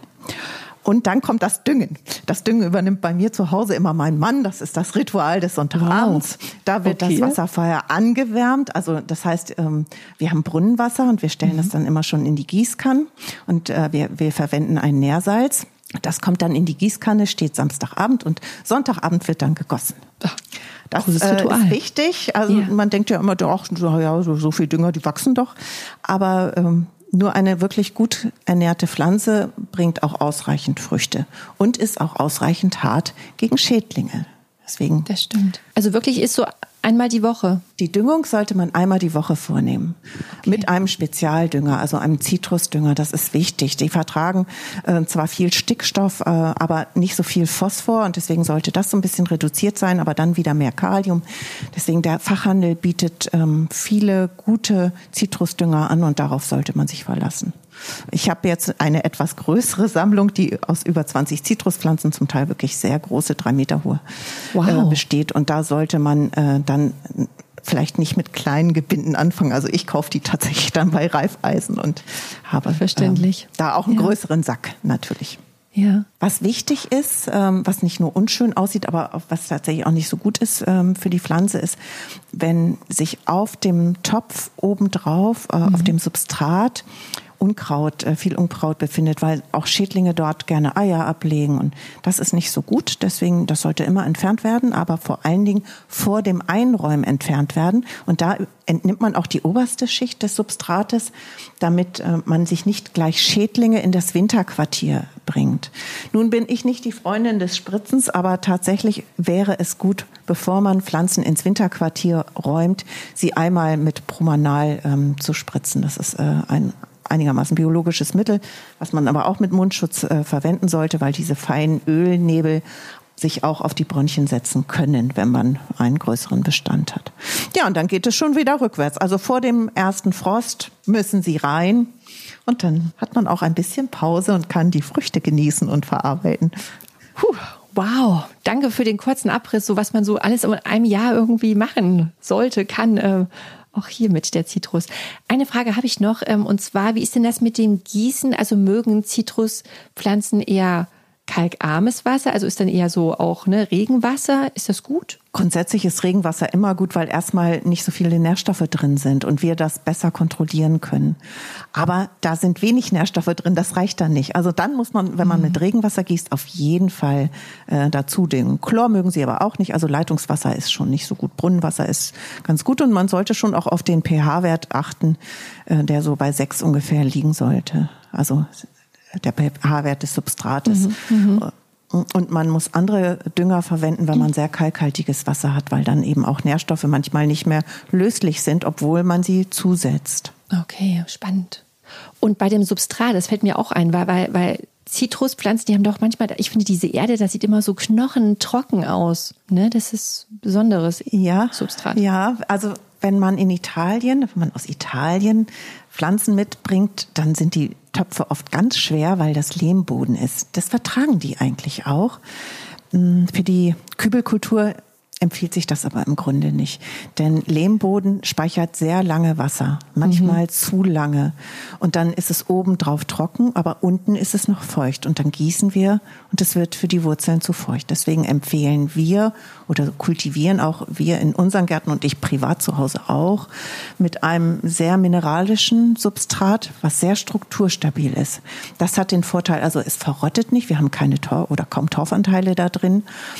Und dann kommt das Düngen. Das Düngen übernimmt bei mir zu Hause immer mein Mann. Das ist das Ritual des Sonntagabends. Wow. Da wird okay. das Wasser vorher angewärmt. Also das heißt, wir haben Brunnenwasser und wir stellen mhm. das dann immer schon in die Gießkanne. Und wir, wir verwenden ein Nährsalz. Das kommt dann in die Gießkanne, steht Samstagabend und Sonntagabend wird dann gegossen. Das äh, ist wichtig. Also ja. man denkt ja immer, ach, ja, so, so viel Dünger, die wachsen doch. Aber ähm, nur eine wirklich gut ernährte Pflanze bringt auch ausreichend Früchte und ist auch ausreichend hart gegen Schädlinge. Deswegen. Das stimmt. Also wirklich ist so einmal die Woche. Die Düngung sollte man einmal die Woche vornehmen. Okay. Mit einem Spezialdünger, also einem Zitrusdünger. Das ist wichtig. Die vertragen äh, zwar viel Stickstoff, äh, aber nicht so viel Phosphor. Und deswegen sollte das so ein bisschen reduziert sein, aber dann wieder mehr Kalium. Deswegen der Fachhandel bietet ähm, viele gute Zitrusdünger an und darauf sollte man sich verlassen. Ich habe jetzt eine etwas größere Sammlung, die aus über zwanzig Zitruspflanzen, zum Teil wirklich sehr große, drei Meter hohe, wow. äh, besteht. Und da sollte man äh, dann vielleicht nicht mit kleinen Gebinden anfangen. Also ich kaufe die tatsächlich dann bei Raiffeisen und habe Verständlich. Ähm, da auch einen ja. größeren Sack natürlich. Ja. Was wichtig ist, ähm, was nicht nur unschön aussieht, aber was tatsächlich auch nicht so gut ist ähm, für die Pflanze, ist, wenn sich auf dem Topf obendrauf, äh, mhm. auf dem Substrat, Unkraut, viel Unkraut befindet, weil auch Schädlinge dort gerne Eier ablegen und das ist nicht so gut. Deswegen, das sollte immer entfernt werden, aber vor allen Dingen vor dem Einräumen entfernt werden. Und da entnimmt man auch die oberste Schicht des Substrates, damit äh, man sich nicht gleich Schädlinge in das Winterquartier bringt. Nun bin ich nicht die Freundin des Spritzens, aber tatsächlich wäre es gut, bevor man Pflanzen ins Winterquartier räumt, sie einmal mit Promanal ähm, zu spritzen. Das ist äh, ein einigermaßen biologisches Mittel, was man aber auch mit Mundschutz äh, verwenden sollte, weil diese feinen Ölnebel sich auch auf die Bronchien setzen können, wenn man einen größeren Bestand hat. Ja, und dann geht es schon wieder rückwärts. Also vor dem ersten Frost müssen sie rein und dann hat man auch ein bisschen Pause und kann die Früchte genießen und verarbeiten. Puh. Wow, danke für den kurzen Abriss, so was man so alles in einem Jahr irgendwie machen sollte, kann. Äh Auch hier mit der Zitrus. Eine Frage habe ich noch, und zwar, wie ist denn das mit dem Gießen? Also mögen Zitruspflanzen eher kalkarmes Wasser? Also ist dann eher so auch ne, Regenwasser? Ist das gut? Grundsätzlich ist Regenwasser immer gut, weil erstmal nicht so viele Nährstoffe drin sind und wir das besser kontrollieren können. Aber da sind wenig Nährstoffe drin, das reicht dann nicht. Also dann muss man, wenn man mit Regenwasser gießt, auf jeden Fall äh, dazu den Chlor mögen sie aber auch nicht. Also Leitungswasser ist schon nicht so gut. Brunnenwasser ist ganz gut und man sollte schon auch auf den pH-Wert achten, äh, der so bei sechs ungefähr liegen sollte. Also der pH-Wert des Substrates. Mhm, und man muss andere Dünger verwenden, wenn man sehr kalkhaltiges Wasser hat, weil dann eben auch Nährstoffe manchmal nicht mehr löslich sind, obwohl man sie zusetzt. Okay, spannend. Und bei dem Substrat, das fällt mir auch ein, weil, weil, weil Zitruspflanzen, die haben doch manchmal, ich finde diese Erde, das sieht immer so knochentrocken aus. Ne? Das ist besonderes ja, Substrat. Ja, also wenn man in Italien, wenn man aus Italien Pflanzen mitbringt, dann sind die Töpfe oft ganz schwer, weil das Lehmboden ist. Das vertragen die eigentlich auch. Für die Kübelkultur empfiehlt sich das aber im Grunde nicht. Denn Lehmboden speichert sehr lange Wasser, manchmal mhm. zu lange. Und dann ist es oben drauf trocken, aber unten ist es noch feucht. Und dann gießen wir und es wird für die Wurzeln zu feucht. Deswegen empfehlen wir oder kultivieren auch wir in unseren Gärten und ich privat zu Hause auch mit einem sehr mineralischen Substrat, was sehr strukturstabil ist. Das hat den Vorteil, also es verrottet nicht, wir haben keine Tor- oder kaum Torfanteile da drin.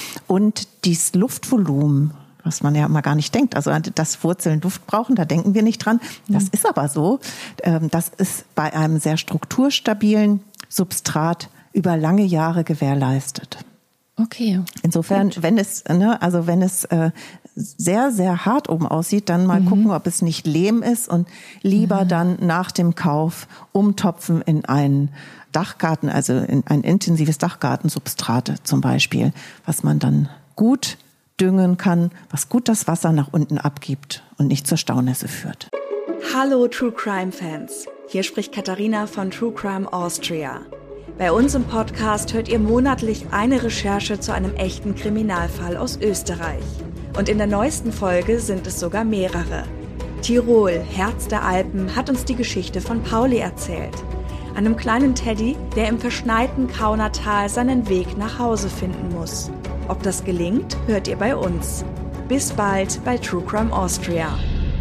Und dieses Luftvolumen, was man ja immer gar nicht denkt, also dass Wurzeln Luft brauchen, da denken wir nicht dran. Das mhm. ist aber so. Das ist bei einem sehr strukturstabilen Substrat über lange Jahre gewährleistet. Okay. Insofern, Gut. wenn es, ne, also wenn es äh, sehr, sehr hart oben aussieht, dann mal mhm. gucken, ob es nicht Lehm ist und lieber mhm. dann nach dem Kauf umtopfen in einen Dachgarten, also in ein intensives Dachgartensubstrat zum Beispiel, was man dann gut düngen kann, was gut das Wasser nach unten abgibt und nicht zur Staunässe führt. Hallo True Crime Fans, hier spricht Katharina von True Crime Austria. Bei uns im Podcast hört ihr monatlich eine Recherche zu einem echten Kriminalfall aus Österreich. Und in der neuesten Folge sind es sogar mehrere. Tirol, Herz der Alpen, hat uns die Geschichte von Pauli erzählt. Einem kleinen Teddy, der im verschneiten Kaunertal seinen Weg nach Hause finden muss. Ob das gelingt, hört ihr bei uns. Bis bald bei True Crime Austria.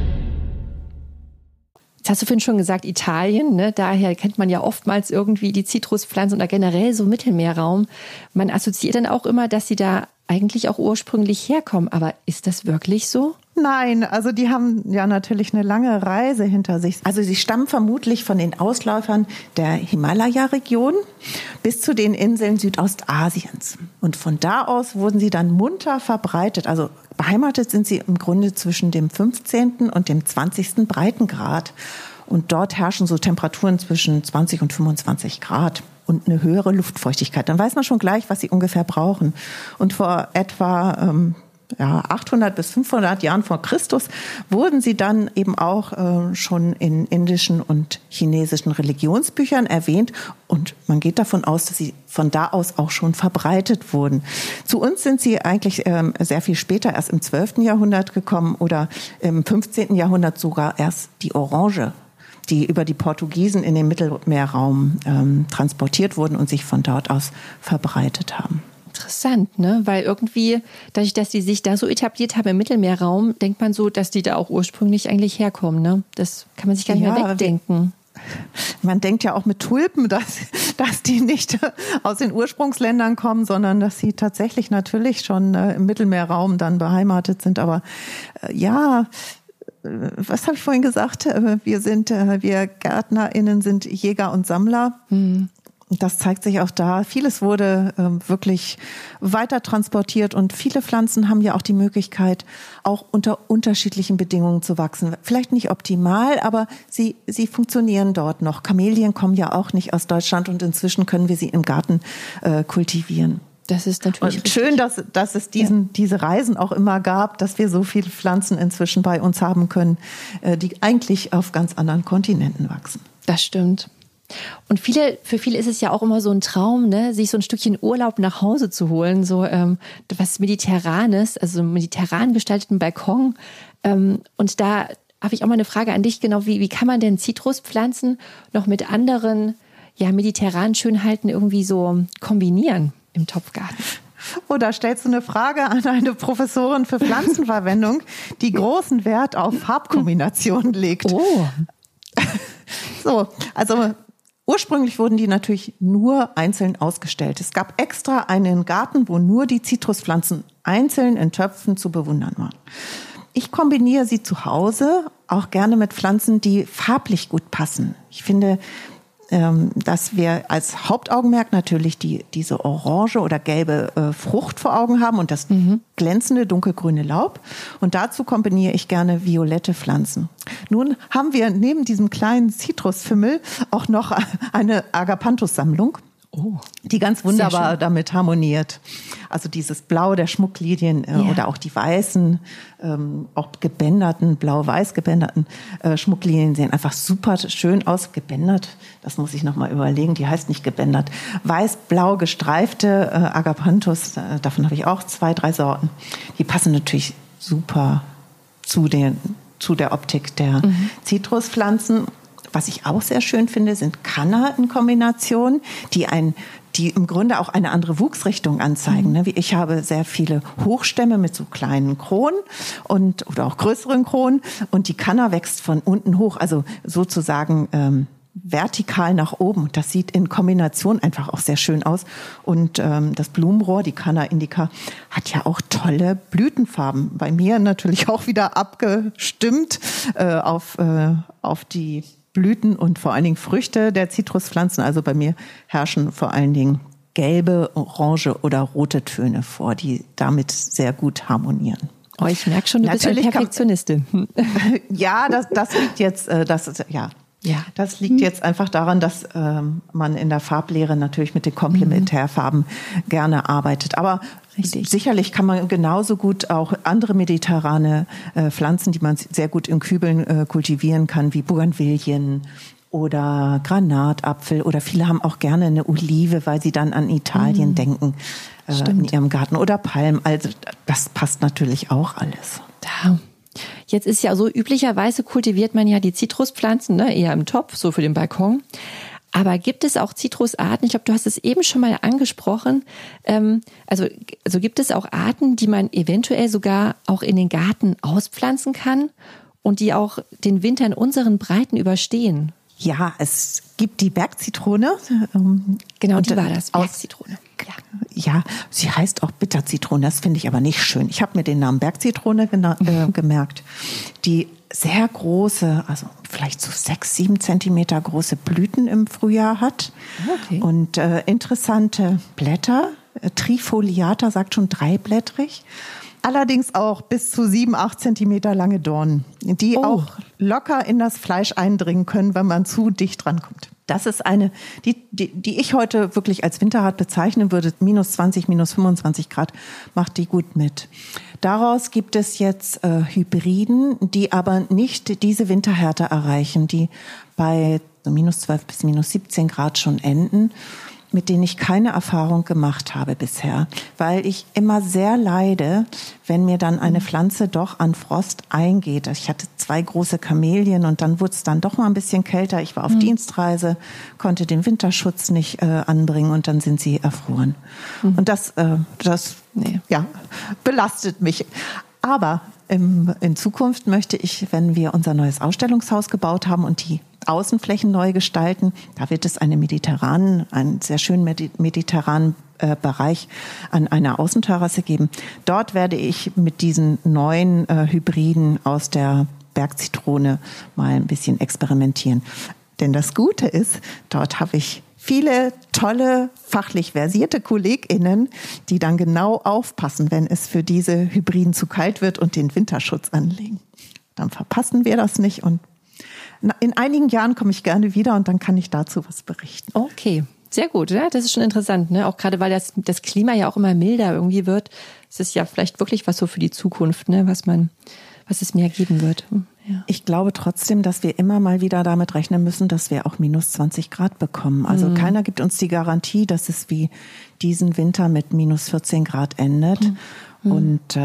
Jetzt hast du vorhin schon gesagt, Italien, ne? Daher kennt man ja oftmals irgendwie die Zitruspflanzen oder generell so Mittelmeerraum. Man assoziiert dann auch immer, dass sie da eigentlich auch ursprünglich herkommen. Aber ist das wirklich so? Nein, also die haben ja natürlich eine lange Reise hinter sich. Also sie stammen vermutlich von den Ausläufern der Himalaya-Region bis zu den Inseln Südostasiens. Und von da aus wurden sie dann munter verbreitet. Also beheimatet sind sie im Grunde zwischen dem fünfzehnten und dem zwanzigsten Breitengrad. Und dort herrschen so Temperaturen zwischen zwanzig und fünfundzwanzig Grad und eine höhere Luftfeuchtigkeit. Dann weiß man schon gleich, was sie ungefähr brauchen. Und vor etwa ähm, ja, achthundert bis fünfhundert Jahren vor Christus wurden sie dann eben auch äh, schon in indischen und chinesischen Religionsbüchern erwähnt. Und man geht davon aus, dass sie von da aus auch schon verbreitet wurden. Zu uns sind sie eigentlich ähm, sehr viel später, erst im zwölften Jahrhundert gekommen oder im fünfzehnten Jahrhundert sogar erst die Orange, die über die Portugiesen in den Mittelmeerraum ähm, transportiert wurden und sich von dort aus verbreitet haben. Interessant, ne? Weil irgendwie, dadurch, dass die sich da so etabliert haben im Mittelmeerraum, denkt man so, dass die da auch ursprünglich eigentlich herkommen, ne? Das kann man sich gar nicht ja, mehr wegdenken. Man denkt ja auch mit Tulpen, dass, dass die nicht aus den Ursprungsländern kommen, sondern dass sie tatsächlich natürlich schon äh, im Mittelmeerraum dann beheimatet sind. Aber äh, ja, was habe ich vorhin gesagt? Wir sind, wir GärtnerInnen sind Jäger und Sammler. Mhm. Das zeigt sich auch da. Vieles wurde äh, wirklich weiter transportiert und viele Pflanzen haben ja auch die Möglichkeit, auch unter unterschiedlichen Bedingungen zu wachsen. Vielleicht nicht optimal, aber sie, sie funktionieren dort noch. Kamelien kommen ja auch nicht aus Deutschland und inzwischen können wir sie im Garten äh, kultivieren. Das ist natürlich und schön, dass, dass es diesen, ja. diese Reisen auch immer gab, dass wir so viele Pflanzen inzwischen bei uns haben können, äh, die eigentlich auf ganz anderen Kontinenten wachsen. Das stimmt. Und viele, für viele ist es ja auch immer so ein Traum, ne, sich so ein Stückchen Urlaub nach Hause zu holen, so ähm, was Mediterranes, also einen mediterran gestalteten Balkon. Ähm, und da habe ich auch mal eine Frage an dich, genau, wie, wie kann man denn Zitruspflanzen noch mit anderen ja, mediterranen Schönheiten irgendwie so kombinieren im Topfgarten? Oder stellst du eine Frage an eine Professorin für Pflanzenverwendung, die großen Wert auf Farbkombinationen legt? Oh. So, also ursprünglich wurden die natürlich nur einzeln ausgestellt. Es gab extra einen Garten, wo nur die Zitruspflanzen einzeln in Töpfen zu bewundern waren. Ich kombiniere sie zu Hause auch gerne mit Pflanzen, die farblich gut passen. Ich finde, dass wir als Hauptaugenmerk natürlich die, diese orange oder gelbe äh, Frucht vor Augen haben und das mhm. glänzende dunkelgrüne Laub. Und dazu kombiniere ich gerne violette Pflanzen. Nun haben wir neben diesem kleinen Zitrusfimmel auch noch eine Agapanthus-Sammlung. Oh, die ganz wunderbar damit harmoniert. Also dieses Blau der Schmucklilien äh, ja. oder auch die weißen, ähm, auch gebänderten, blau-weiß gebänderten äh, Schmucklilien sehen einfach super schön aus. Gebändert, das muss ich nochmal überlegen, die heißt nicht gebändert. Weiß-blau gestreifte äh, Agapanthus, äh, davon habe ich auch zwei, drei Sorten. Die passen natürlich super zu, den, zu der Optik der mhm. Zitruspflanzen. Was ich auch sehr schön finde, sind Canna in Kombination, die ein, die im Grunde auch eine andere Wuchsrichtung anzeigen. Mhm. Ich habe sehr viele Hochstämme mit so kleinen Kronen und oder auch größeren Kronen und die Canna wächst von unten hoch, also sozusagen ähm, vertikal nach oben. Und das sieht in Kombination einfach auch sehr schön aus. Und ähm, das Blumenrohr, die Canna indica, hat ja auch tolle Blütenfarben. Bei mir natürlich auch wieder abgestimmt äh, auf äh, auf die Blüten und vor allen Dingen Früchte der Zitruspflanzen. Also bei mir herrschen vor allen Dingen gelbe, orange oder rote Töne vor, die damit sehr gut harmonieren. Oh, ich merke schon, du Natürlich bist eine Perfektionistin. Kann, ja, das, das liegt jetzt, das ist, ja. Ja, das liegt jetzt einfach daran, dass ähm, man in der Farblehre natürlich mit den Komplementärfarben mhm. gerne arbeitet. Aber Richtig. Sicherlich kann man genauso gut auch andere mediterrane äh, Pflanzen, die man sehr gut in Kübeln äh, kultivieren kann, wie Bougainvillen oder Granatapfel. Oder viele haben auch gerne eine Olive, weil sie dann an Italien mhm. denken äh, in ihrem Garten. Oder Palmen. Also das passt natürlich auch alles. Da. Jetzt ist ja so, üblicherweise kultiviert man ja die Zitruspflanzen, ne, eher im Topf, so für den Balkon. Aber gibt es auch Zitrusarten, ich glaube, du hast es eben schon mal angesprochen, ähm, also, also gibt es auch Arten, die man eventuell sogar auch in den Garten auspflanzen kann und die auch den Winter in unseren Breiten überstehen? Ja, es gibt die Bergzitrone. Ähm, genau, die war das, Bergzitrone. Ja. ja, sie heißt auch Bitterzitrone, das finde ich aber nicht schön. Ich habe mir den Namen Bergzitrone gena- äh, gemerkt, die sehr große, also vielleicht so sechs, sieben Zentimeter große Blüten im Frühjahr hat. Okay. Und äh, interessante Blätter, trifoliata, sagt schon dreiblättrig. Allerdings auch bis zu sieben, acht Zentimeter lange Dornen, die oh. auch locker in das Fleisch eindringen können, wenn man zu dicht dran kommt. Das ist eine, die, die, die ich heute wirklich als winterhart bezeichnen würde. Minus zwanzig, minus fünfundzwanzig Grad macht die gut mit. Daraus gibt es jetzt äh, Hybriden, die aber nicht diese Winterhärte erreichen, die bei minus zwölf bis minus siebzehn Grad schon enden, mit denen ich keine Erfahrung gemacht habe bisher, weil ich immer sehr leide, wenn mir dann eine Pflanze doch an Frost eingeht. Ich hatte zwei große Kamelien und dann wurde es dann doch mal ein bisschen kälter. Ich war auf mhm. Dienstreise, konnte den Winterschutz nicht äh, anbringen und dann sind sie erfroren. Mhm. Und das, äh, das nee, ja, belastet mich. Aber im, in Zukunft möchte ich, wenn wir unser neues Ausstellungshaus gebaut haben und die Außenflächen neu gestalten, da wird es eine mediterranen, einen sehr schönen mediterranen äh, Bereich an einer Außenterrasse geben. Dort werde ich mit diesen neuen äh, Hybriden aus der Bergzitrone mal ein bisschen experimentieren. Denn das Gute ist, dort habe ich viele tolle, fachlich versierte KollegInnen, die dann genau aufpassen, wenn es für diese Hybriden zu kalt wird und den Winterschutz anlegen. Dann verpassen wir das nicht und in einigen Jahren komme ich gerne wieder und dann kann ich dazu was berichten. Okay, sehr gut. Ja, das ist schon interessant, ne? Auch gerade, weil das, das Klima ja auch immer milder irgendwie wird. Es ist ja vielleicht wirklich was so für die Zukunft, ne? Was man, was es mehr geben wird. Ja. Ich glaube trotzdem, dass wir immer mal wieder damit rechnen müssen, dass wir auch minus zwanzig Grad bekommen. Also mhm. keiner gibt uns die Garantie, dass es wie diesen Winter mit minus vierzehn Grad endet. Mhm. Und äh,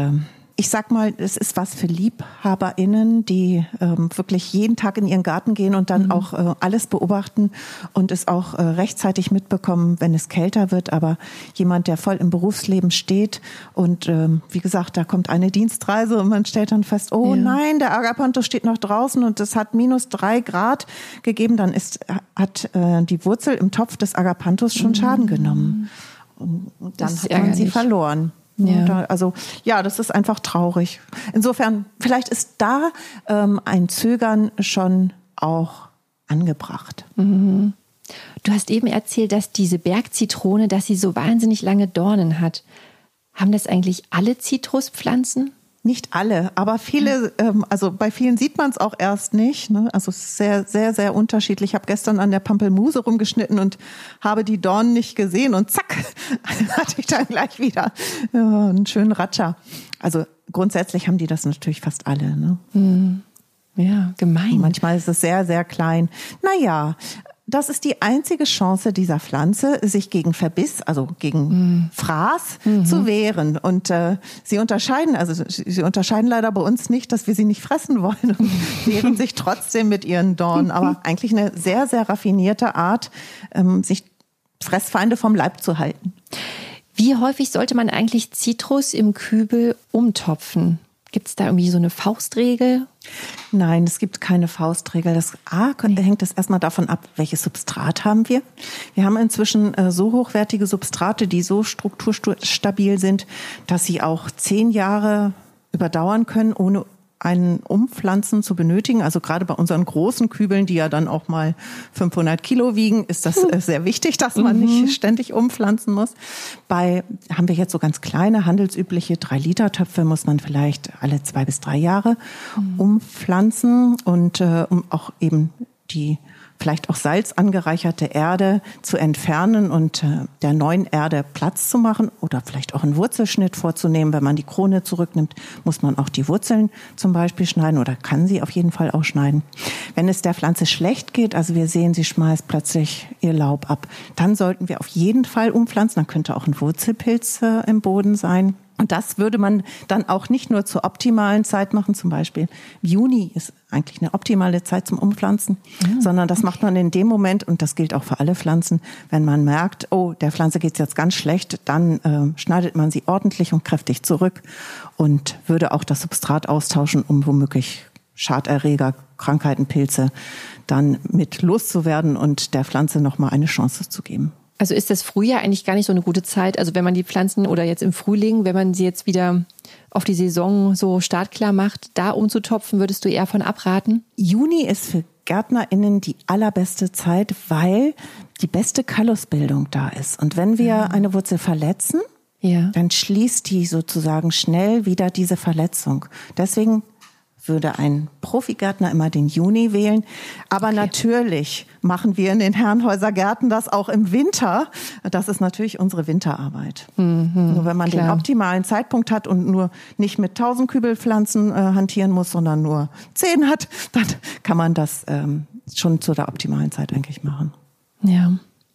Ich sag mal, es ist was für LiebhaberInnen, die ähm, wirklich jeden Tag in ihren Garten gehen und dann mhm. auch äh, alles beobachten und es auch äh, rechtzeitig mitbekommen, wenn es kälter wird. Aber jemand, der voll im Berufsleben steht und ähm, wie gesagt, da kommt eine Dienstreise und man stellt dann fest, oh ja. nein, der Agapanthus steht noch draußen und es hat minus drei Grad gegeben, dann ist, hat äh, die Wurzel im Topf des Agapanthus schon mhm. Schaden genommen. Und, und dann hat man sie verloren. Ja. Also ja, das ist einfach traurig. Insofern, vielleicht ist da ähm, ein Zögern schon auch angebracht. Mhm. Du hast eben erzählt, dass diese Bergzitrone, dass sie so wahnsinnig lange Dornen hat. Haben das eigentlich alle Zitruspflanzen? Nicht alle, aber viele, ähm, also bei vielen sieht man es auch erst nicht. Ne? Also es ist sehr, sehr, sehr unterschiedlich. Ich habe gestern an der Pampelmuse rumgeschnitten und habe die Dornen nicht gesehen und zack, hatte ich dann gleich wieder ja, einen schönen Ratscher. Also grundsätzlich haben die das natürlich fast alle. Ne? Hm. Ja, gemein. Und manchmal ist es sehr, sehr klein. Naja, das ist die einzige Chance dieser Pflanze, sich gegen Verbiss, also gegen mm. Fraß mhm. zu wehren. Und äh, sie unterscheiden, also sie unterscheiden leider bei uns nicht, dass wir sie nicht fressen wollen und wehren sich trotzdem mit ihren Dornen. Aber eigentlich eine sehr, sehr raffinierte Art, ähm, sich Fressfeinde vom Leib zu halten. Wie häufig sollte man eigentlich Zitrus im Kübel umtopfen? Gibt es da irgendwie so eine Faustregel? Nein, es gibt keine Faustregel. Das A, hängt es erstmal davon ab, welches Substrat haben wir. Wir haben inzwischen äh, so hochwertige Substrate, die so strukturstabil sind, dass sie auch zehn Jahre überdauern können, ohne ein Umpflanzen zu benötigen. Also gerade bei unseren großen Kübeln, die ja dann auch mal fünfhundert Kilo wiegen, ist das sehr wichtig, dass man mhm. nicht ständig umpflanzen muss. Bei, haben wir jetzt so ganz kleine, handelsübliche drei Liter Töpfe, muss man vielleicht alle zwei bis drei Jahre mhm. umpflanzen und äh, um auch eben die vielleicht auch salzangereicherte Erde zu entfernen und äh, der neuen Erde Platz zu machen oder vielleicht auch einen Wurzelschnitt vorzunehmen. Wenn man die Krone zurücknimmt, muss man auch die Wurzeln zum Beispiel schneiden oder kann sie auf jeden Fall auch schneiden. Wenn es der Pflanze schlecht geht, also wir sehen, sie schmeißt plötzlich ihr Laub ab, dann sollten wir auf jeden Fall umpflanzen. Dann könnte auch ein Wurzelpilz äh, im Boden sein. Und das würde man dann auch nicht nur zur optimalen Zeit machen, zum Beispiel Juni ist eigentlich eine optimale Zeit zum Umpflanzen, ja, sondern das okay. macht man in dem Moment, und das gilt auch für alle Pflanzen, wenn man merkt, oh, der Pflanze geht's jetzt ganz schlecht, dann äh, schneidet man sie ordentlich und kräftig zurück und würde auch das Substrat austauschen, um womöglich Schaderreger, Krankheiten, Pilze dann mit loszuwerden und der Pflanze nochmal eine Chance zu geben. Also ist das Frühjahr eigentlich gar nicht so eine gute Zeit? Also wenn man die Pflanzen oder jetzt im Frühling, wenn man sie jetzt wieder auf die Saison so startklar macht, da umzutopfen, würdest du eher von abraten? Juni ist für GärtnerInnen die allerbeste Zeit, weil die beste Kallusbildung da ist. Und wenn wir ja. eine Wurzel verletzen, ja. dann schließt die sozusagen schnell wieder diese Verletzung. Deswegen würde ein Profigärtner immer den Juni wählen. Aber okay. natürlich machen wir in den Herrenhäuser-Gärten das auch im Winter. Das ist natürlich unsere Winterarbeit. Mhm, nur wenn man klar. den optimalen Zeitpunkt hat und nur nicht mit tausend Kübelpflanzen äh, hantieren muss, sondern nur zehn hat, dann kann man das ähm, schon zu der optimalen Zeit eigentlich machen. Ja.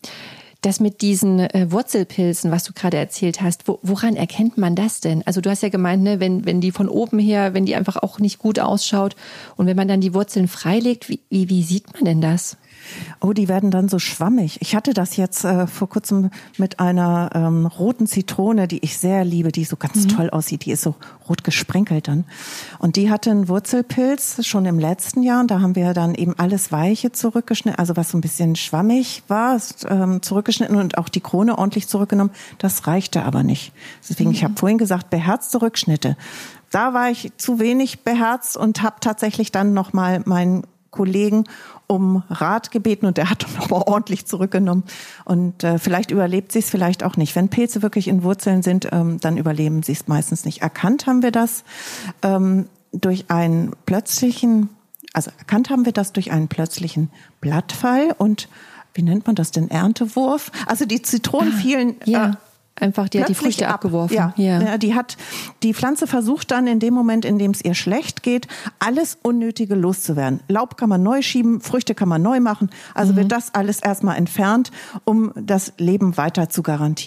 Das mit diesen äh, Wurzelpilzen, was du gerade erzählt hast, wo, woran erkennt man das denn? Also du hast ja gemeint, ne, wenn, wenn die von oben her, wenn die einfach auch nicht gut ausschaut und wenn man dann die Wurzeln freilegt, wie, wie, wie sieht man denn das? Oh, die werden dann so schwammig. Ich hatte das jetzt äh, vor kurzem mit einer ähm, roten Zitrone, die ich sehr liebe, die so ganz mhm. toll aussieht. Die ist so rot gesprenkelt dann. Und die hatte einen Wurzelpilz schon im letzten Jahr. Und da haben wir dann eben alles Weiche zurückgeschnitten, also was so ein bisschen schwammig war, ähm, zurückgeschnitten und auch die Krone ordentlich zurückgenommen. Das reichte aber nicht. Deswegen, mhm. ich habe vorhin gesagt, beherzte Rückschnitte. Da war ich zu wenig beherzt und habe tatsächlich dann nochmal meinen Kollegen um Rat gebeten und der hat nochmal ordentlich zurückgenommen. Und äh, vielleicht überlebt sie es, vielleicht auch nicht. Wenn Pilze wirklich in Wurzeln sind, ähm, dann überleben sie es meistens nicht. Erkannt haben wir das ähm, durch einen plötzlichen, also erkannt haben wir das durch einen plötzlichen Blattfall und wie nennt man das denn? Erntewurf? Also die Zitronen ah, fielen ja. äh, Einfach, die hat die Früchte ab. abgeworfen. Ja. ja, die hat, die Pflanze versucht dann in dem Moment, in dem es ihr schlecht geht, alles Unnötige loszuwerden. Laub kann man neu schieben, Früchte kann man neu machen. Also mhm. wird das alles erstmal entfernt, um das Leben weiter zu garantieren.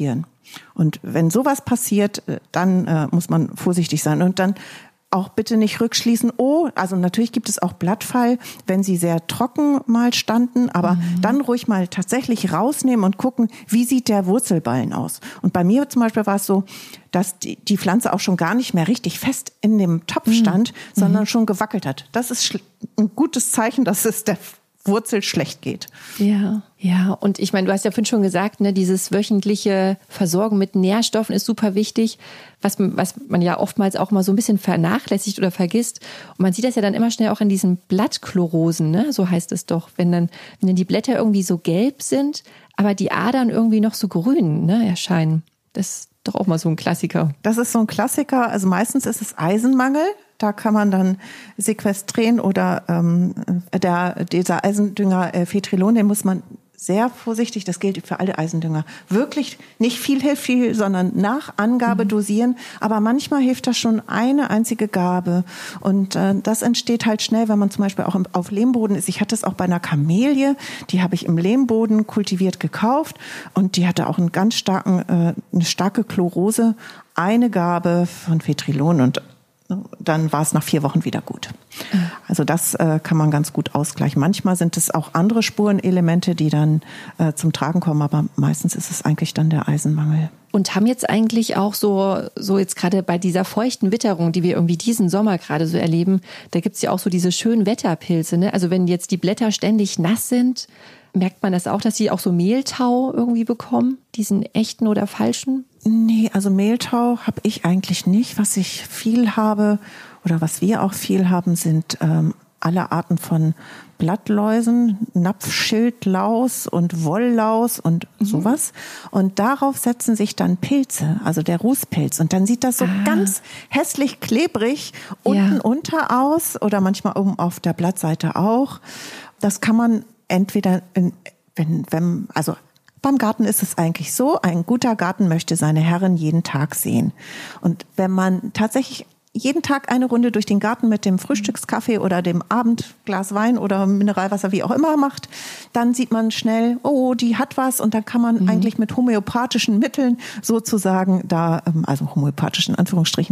Und wenn sowas passiert, dann äh, muss man vorsichtig sein. Und dann auch bitte nicht rückschließen, oh, also natürlich gibt es auch Blattfall, wenn sie sehr trocken mal standen, aber mhm. dann ruhig mal tatsächlich rausnehmen und gucken, wie sieht der Wurzelballen aus. Und bei mir zum Beispiel war es so, dass die, die Pflanze auch schon gar nicht mehr richtig fest in dem Topf stand, mhm. sondern schon gewackelt hat. Das ist ein gutes Zeichen, dass es der Wurzel schlecht geht. Ja, ja. Und ich meine, du hast ja vorhin schon gesagt, ne, dieses wöchentliche Versorgen mit Nährstoffen ist super wichtig, was, was man ja oftmals auch mal so ein bisschen vernachlässigt oder vergisst. Und man sieht das ja dann immer schnell auch in diesen Blattchlorosen, ne? So heißt es doch, wenn dann, wenn dann die Blätter irgendwie so gelb sind, aber die Adern irgendwie noch so grün, ne, erscheinen. Das ist doch auch mal so ein Klassiker. Das ist so ein Klassiker. Also meistens ist es Eisenmangel. Da kann man dann Sequestren oder ähm, der, dieser Eisendünger äh, Fetrilon, den muss man sehr vorsichtig, das gilt für alle Eisendünger, wirklich nicht viel hilft viel, sondern nach Angabe mhm. dosieren. Aber manchmal hilft das schon eine einzige Gabe. Und äh, das entsteht halt schnell, wenn man zum Beispiel auch im, auf Lehmboden ist. Ich hatte es auch bei einer Kamelie, die habe ich im Lehmboden kultiviert gekauft und die hatte auch einen ganz starken, äh, eine starke Chlorose, eine Gabe von Fetrilon und dann war es nach vier Wochen wieder gut. Also das äh, kann man ganz gut ausgleichen. Manchmal sind es auch andere Spurenelemente, die dann äh, zum Tragen kommen, aber meistens ist es eigentlich dann der Eisenmangel. Und haben jetzt eigentlich auch so, so jetzt gerade bei dieser feuchten Witterung, die wir irgendwie diesen Sommer gerade so erleben, da gibt's ja auch so diese schönen Wetterpilze, ne? Also wenn jetzt die Blätter ständig nass sind, merkt man das auch, dass sie auch so Mehltau irgendwie bekommen, diesen echten oder falschen? Nee, also Mehltau habe ich eigentlich nicht. Was ich viel habe oder was wir auch viel haben, sind ähm, alle Arten von Blattläusen, Napfschildlaus und Wolllaus und mhm. sowas. Und darauf setzen sich dann Pilze, also der Rußpilz. Und dann sieht das so ah. ganz hässlich klebrig unten ja. unter aus oder manchmal oben auf der Blattseite auch. Das kann man entweder, in, wenn, wenn, also beim Garten ist es eigentlich so, ein guter Garten möchte seine Herren jeden Tag sehen. Und wenn man tatsächlich jeden Tag eine Runde durch den Garten mit dem Frühstückskaffee oder dem Abendglas Wein oder Mineralwasser, wie auch immer macht, dann sieht man schnell, oh, die hat was und dann kann man mhm. eigentlich mit homöopathischen Mitteln sozusagen da, also homöopathischen Anführungsstrichen,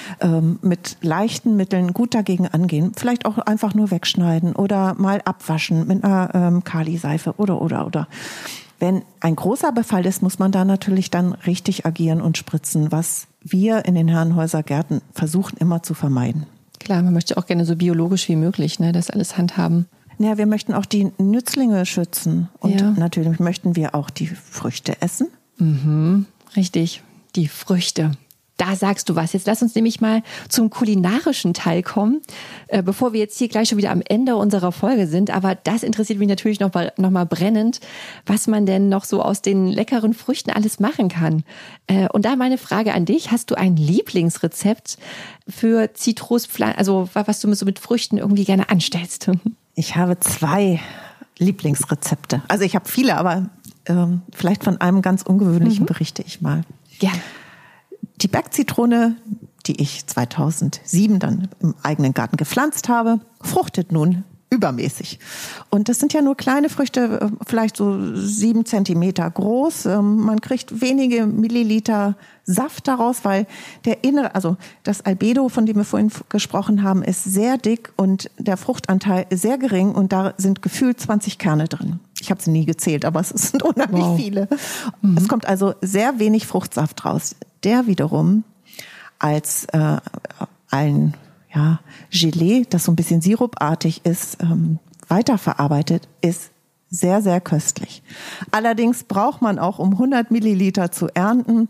mit leichten Mitteln gut dagegen angehen. Vielleicht auch einfach nur wegschneiden oder mal abwaschen mit einer Kali-Seife oder, oder, oder. Wenn ein großer Befall ist, muss man da natürlich dann richtig agieren und spritzen, was wir in den Herrenhäusergärten versuchen immer zu vermeiden. Klar, man möchte auch gerne so biologisch wie möglich, ne, das alles handhaben. Ja, wir möchten auch die Nützlinge schützen und ja. natürlich möchten wir auch die Früchte essen. Mhm, richtig, die Früchte. Da sagst du was. Jetzt lass uns nämlich mal zum kulinarischen Teil kommen, äh, bevor wir jetzt hier gleich schon wieder am Ende unserer Folge sind. Aber das interessiert mich natürlich noch mal, noch mal brennend, was man denn noch so aus den leckeren Früchten alles machen kann. Äh, und da meine Frage an dich. Hast du ein Lieblingsrezept für Zitruspflanzen, also was du so mit Früchten irgendwie gerne anstellst? Ich habe zwei Lieblingsrezepte. Also ich habe viele, aber ähm, vielleicht von einem ganz ungewöhnlichen mhm. berichte ich mal. Gerne. Die Bergzitrone, die ich zweitausendsieben dann im eigenen Garten gepflanzt habe, fruchtet nun übermäßig. Und das sind ja nur kleine Früchte, vielleicht so sieben Zentimeter groß. Man kriegt wenige Milliliter Saft daraus, weil der innere, also das Albedo, von dem wir vorhin gesprochen haben, ist sehr dick und der Fruchtanteil ist sehr gering und da sind gefühlt zwanzig Kerne drin. Ich habe sie nie gezählt, aber es sind unheimlich wow. viele. Mhm. Es kommt also sehr wenig Fruchtsaft raus. Der wiederum als äh, ein ja, Gelee, das so ein bisschen sirupartig ist, ähm, weiterverarbeitet, ist sehr, sehr köstlich. Allerdings braucht man auch, um hundert Milliliter zu ernten,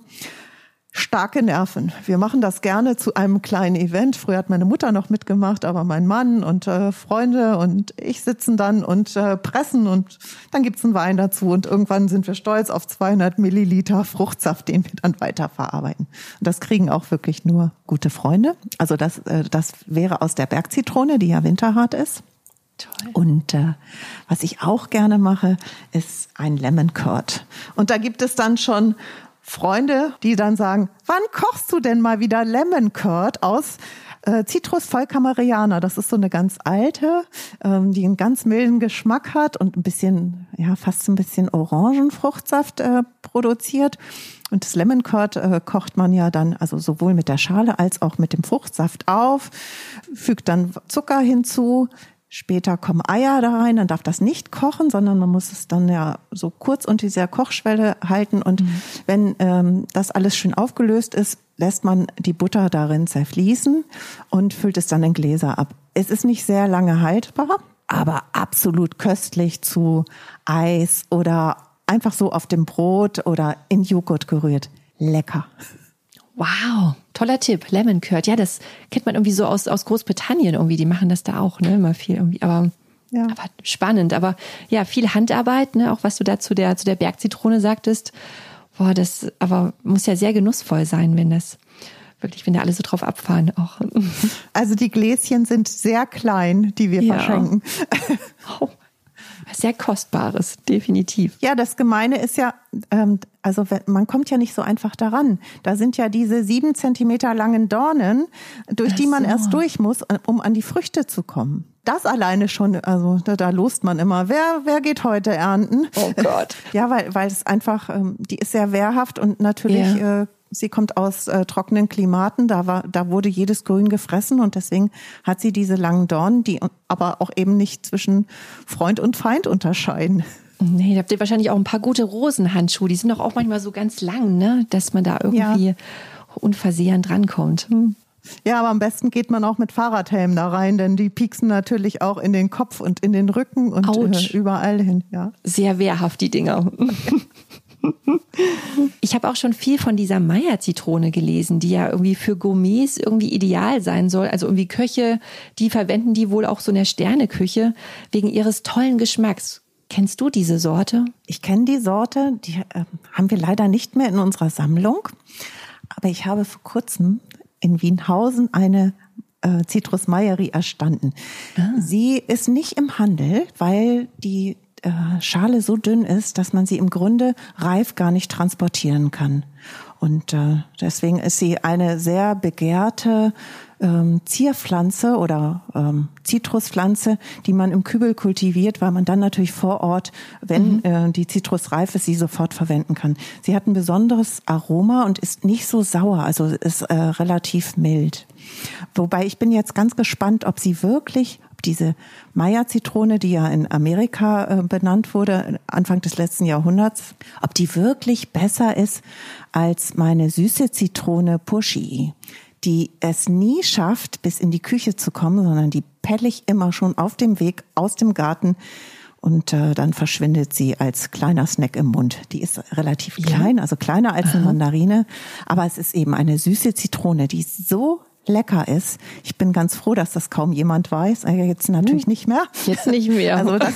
starke Nerven. Wir machen das gerne zu einem kleinen Event. Früher hat meine Mutter noch mitgemacht, aber mein Mann und äh, Freunde und ich sitzen dann und äh, pressen und dann gibt's einen Wein dazu und irgendwann sind wir stolz auf zweihundert Milliliter Fruchtsaft, den wir dann weiterverarbeiten. Und das kriegen auch wirklich nur gute Freunde. Also das, äh, das wäre aus der Bergzitrone, die ja winterhart ist. Toll. Und äh, was ich auch gerne mache, ist ein Lemon Curd. Und da gibt es dann schon Freunde, die dann sagen, wann kochst du denn mal wieder Lemon Curd aus äh, Citrus Volkameriana? Das ist so eine ganz alte, ähm, die einen ganz milden Geschmack hat und ein bisschen, ja, fast ein bisschen Orangenfruchtsaft äh, produziert. Und das Lemon Curd äh, kocht man ja dann also sowohl mit der Schale als auch mit dem Fruchtsaft auf, fügt dann Zucker hinzu. Später kommen Eier da rein, dann darf das nicht kochen, sondern man muss es dann ja so kurz unter dieser Kochschwelle halten. Und mhm. wenn ähm, das alles schön aufgelöst ist, lässt man die Butter darin zerfließen und füllt es dann in Gläser ab. Es ist nicht sehr lange haltbar, aber absolut köstlich zu Eis oder einfach so auf dem Brot oder in Joghurt gerührt. Lecker. Wow, toller Tipp, Lemon Curd. Ja, das kennt man irgendwie so aus, aus Großbritannien irgendwie. Die machen das da auch, ne, immer viel irgendwie. Aber, ja. aber spannend. Aber ja, viel Handarbeit, ne, auch was du da zu der, zu der Bergzitrone sagtest. Boah, das aber muss ja sehr genussvoll sein, wenn das wirklich, wenn da alle so drauf abfahren auch. Also die Gläschen sind sehr klein, die wir ja. verschenken. Oh. Sehr Kostbares, definitiv. Ja, das Gemeine ist ja, ähm, also man kommt ja nicht so einfach daran. Da sind ja diese sieben Zentimeter langen Dornen, durch die man so. erst durch muss, um an die Früchte zu kommen. Das alleine schon, also da, da lost man immer, wer wer geht heute ernten? Oh Gott. Ja, weil weil es einfach, ähm, die ist sehr wehrhaft und natürlich ja. äh, sie kommt aus äh, trockenen Klimaten, da war, da wurde jedes Grün gefressen und deswegen hat sie diese langen Dornen, die aber auch eben nicht zwischen Freund und Feind unterscheiden. Nee, da habt ihr wahrscheinlich auch ein paar gute Rosenhandschuhe, die sind doch auch manchmal so ganz lang, ne, dass man da irgendwie ja. unversehrt drankommt. Hm. Ja, aber am besten geht man auch mit Fahrradhelm da rein, denn die pieksen natürlich auch in den Kopf und in den Rücken und äh, überall hin. Ja. Sehr wehrhaft, die Dinger. Ich habe auch schon viel von dieser Meyer-Zitrone gelesen, die ja irgendwie für Gourmets irgendwie ideal sein soll. Also irgendwie Köche, die verwenden die wohl auch so in der Sterneküche wegen ihres tollen Geschmacks. Kennst du diese Sorte? Ich kenne die Sorte, die äh, haben wir leider nicht mehr in unserer Sammlung. Aber ich habe vor kurzem in Wienhausen eine äh, Citrus Meyerie erstanden. Ah. Sie ist nicht im Handel, weil die Schale so dünn ist, dass man sie im Grunde reif gar nicht transportieren kann. Und äh, deswegen ist sie eine sehr begehrte ähm, Zierpflanze oder ähm, Zitruspflanze, die man im Kübel kultiviert, weil man dann natürlich vor Ort, wenn mhm. äh, die Zitrus reif ist, sie sofort verwenden kann. Sie hat ein besonderes Aroma und ist nicht so sauer, also ist äh, relativ mild. Wobei ich bin jetzt ganz gespannt, ob sie wirklich diese Meyer-Zitrone, die ja in Amerika äh, benannt wurde, Anfang des letzten Jahrhunderts, ob die wirklich besser ist als meine süße Zitrone Pushy, die es nie schafft, bis in die Küche zu kommen, sondern die pelle ich immer schon auf dem Weg aus dem Garten und äh, dann verschwindet sie als kleiner Snack im Mund. Die ist relativ klein, also kleiner als eine Mandarine, aber es ist eben eine süße Zitrone, die ist so lecker ist. Ich bin ganz froh, dass das kaum jemand weiß. Jetzt natürlich nicht mehr. Jetzt nicht mehr. Also das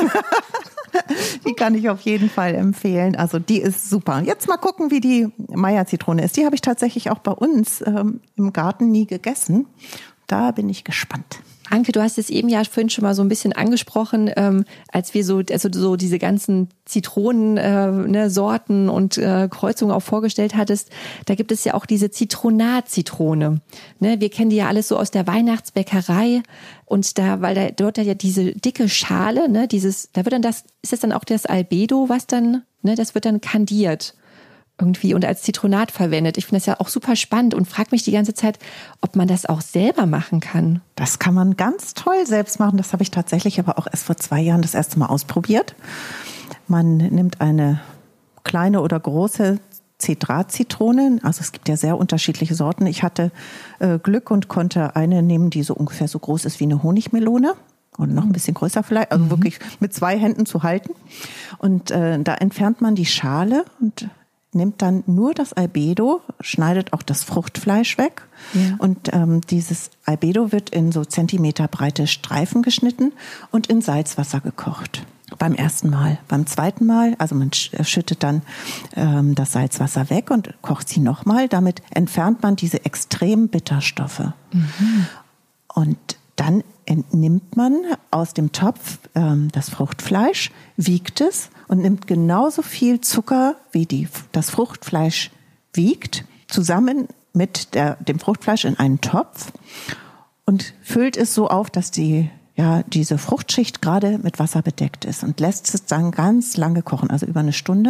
die kann ich auf jeden Fall empfehlen. Also die ist super. Jetzt mal gucken, wie die Meyer-Zitrone ist. Die habe ich tatsächlich auch bei uns ähm, im Garten nie gegessen. Da bin ich gespannt. Anke, du hast es eben ja vorhin schon mal so ein bisschen angesprochen, ähm, als wir so, also so diese ganzen Zitronen, äh, ne, Sorten und äh, Kreuzungen auch vorgestellt hattest. Da gibt es ja auch diese Zitronat-Zitrone. Ne, wir kennen die ja alles so aus der Weihnachtsbäckerei und da, weil da dort ja diese dicke Schale, ne, dieses, da wird dann das, ist das dann auch das Albedo, was dann, ne, das wird dann kandiert irgendwie und als Zitronat verwendet. Ich finde das ja auch super spannend und frage mich die ganze Zeit, ob man das auch selber machen kann. Das kann man ganz toll selbst machen. Das habe ich tatsächlich aber auch erst vor zwei Jahren das erste Mal ausprobiert. Man nimmt eine kleine oder große Zedrat-Zitrone. Also es gibt ja sehr unterschiedliche Sorten. Ich hatte äh, Glück und konnte eine nehmen, die so ungefähr so groß ist wie eine Honigmelone. Und noch ein bisschen größer vielleicht, also mhm. wirklich mit zwei Händen zu halten. Und äh, da entfernt man die Schale und nimmt dann nur das Albedo, schneidet auch das Fruchtfleisch weg. Ja. Und ähm, dieses Albedo wird in so zentimeterbreite Streifen geschnitten und in Salzwasser gekocht. Beim ersten Mal. Beim zweiten Mal, also man schüttet dann ähm, das Salzwasser weg und kocht sie nochmal. Damit entfernt man diese extremen Bitterstoffe. Mhm. Und dann entnimmt man aus dem Topf ähm, das Fruchtfleisch, wiegt es und nimmt genauso viel Zucker, wie die, das Fruchtfleisch wiegt, zusammen mit der, dem Fruchtfleisch in einen Topf und füllt es so auf, dass die, ja, diese Fruchtschicht gerade mit Wasser bedeckt ist und lässt es dann ganz lange kochen, also über eine Stunde.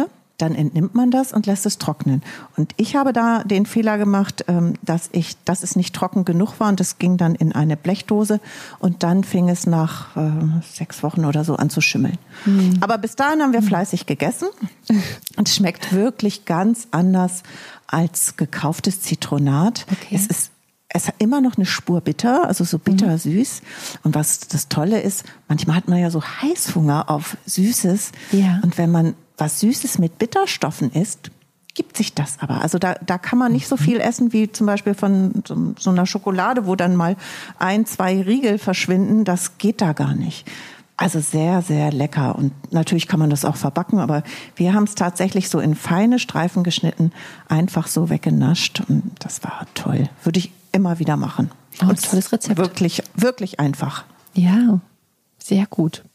dann entnimmt man das und lässt es trocknen. Und ich habe da den Fehler gemacht, dass ich, dass es nicht trocken genug war und das ging dann in eine Blechdose und dann fing es nach äh, sechs Wochen oder so an zu schimmeln. Mhm. Aber bis dahin haben wir fleißig gegessen und es schmeckt wirklich ganz anders als gekauftes Zitronat. Okay. Es ist Es hat immer noch eine Spur bitter, also so bitter-süß. Und was das Tolle ist, manchmal hat man ja so Heißhunger auf Süßes. Ja. Und wenn man was Süßes mit Bitterstoffen isst, gibt sich das aber. Also da, da kann man nicht so viel essen wie zum Beispiel von so, so einer Schokolade, wo dann mal ein, zwei Riegel verschwinden. Das geht da gar nicht. Also sehr, sehr lecker. Und natürlich kann man das auch verbacken, aber wir haben es tatsächlich so in feine Streifen geschnitten, einfach so weggenascht. Und das war toll. Würde ich immer wieder machen. Oh, ein tolles Rezept. Wirklich, wirklich einfach. Ja, sehr gut.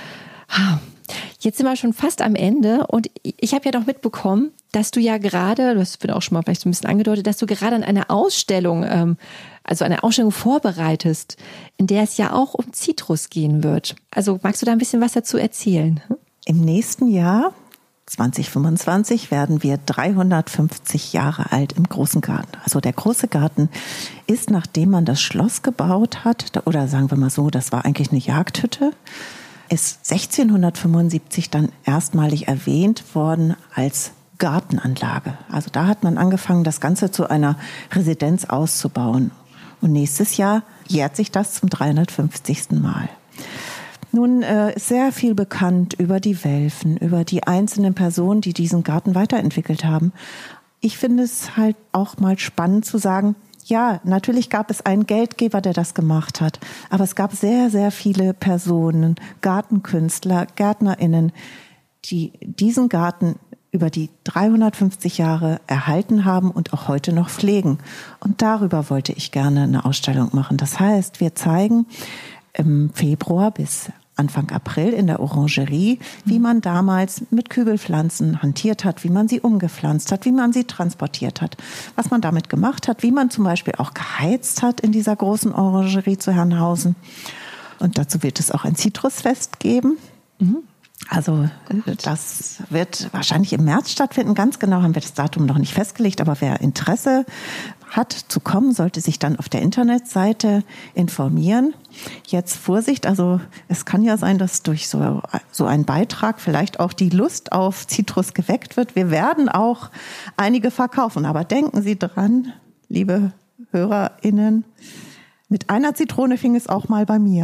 Jetzt sind wir schon fast am Ende und ich habe ja noch mitbekommen, dass du ja gerade, du hast auch schon mal vielleicht so ein bisschen angedeutet, dass du gerade an einer Ausstellung, ähm, also eine Ausstellung vorbereitest, in der es ja auch um Zitrus gehen wird. Also magst du da ein bisschen was dazu erzählen? Im nächsten Jahr, zwanzig fünfundzwanzig, werden wir dreihundertfünfzig Jahre alt im großen Garten. Also der große Garten ist, nachdem man das Schloss gebaut hat, oder sagen wir mal so, das war eigentlich eine Jagdhütte, ist sechzehnhundertfünfundsiebzig dann erstmalig erwähnt worden als Gartenanlage. Also da hat man angefangen, das Ganze zu einer Residenz auszubauen. Und nächstes Jahr jährt sich das zum dreihundertfünfzigsten Mal. Nun äh, ist sehr viel bekannt über die Welfen, über die einzelnen Personen, die diesen Garten weiterentwickelt haben. Ich finde es halt auch mal spannend zu sagen, ja, natürlich gab es einen Geldgeber, der das gemacht hat, aber es gab sehr, sehr viele Personen, Gartenkünstler, GärtnerInnen, die diesen Garten über die dreihundertfünfzig Jahre erhalten haben und auch heute noch pflegen. Und darüber wollte ich gerne eine Ausstellung machen. Das heißt, wir zeigen im Februar bis Anfang April in der Orangerie, wie man damals mit Kübelpflanzen hantiert hat, wie man sie umgepflanzt hat, wie man sie transportiert hat, was man damit gemacht hat, wie man zum Beispiel auch geheizt hat in dieser großen Orangerie zu Herrenhausen. Und dazu wird es auch ein Zitrusfest geben. Mhm. Also das wird wahrscheinlich im März stattfinden. Ganz genau haben wir das Datum noch nicht festgelegt, aber wer Interesse hat zu kommen, sollte sich dann auf der Internetseite informieren. Jetzt Vorsicht, also es kann ja sein, dass durch so, so einen Beitrag vielleicht auch die Lust auf Zitrus geweckt wird. Wir werden auch einige verkaufen, aber denken Sie dran, liebe HörerInnen, mit einer Zitrone fing es auch mal bei mir.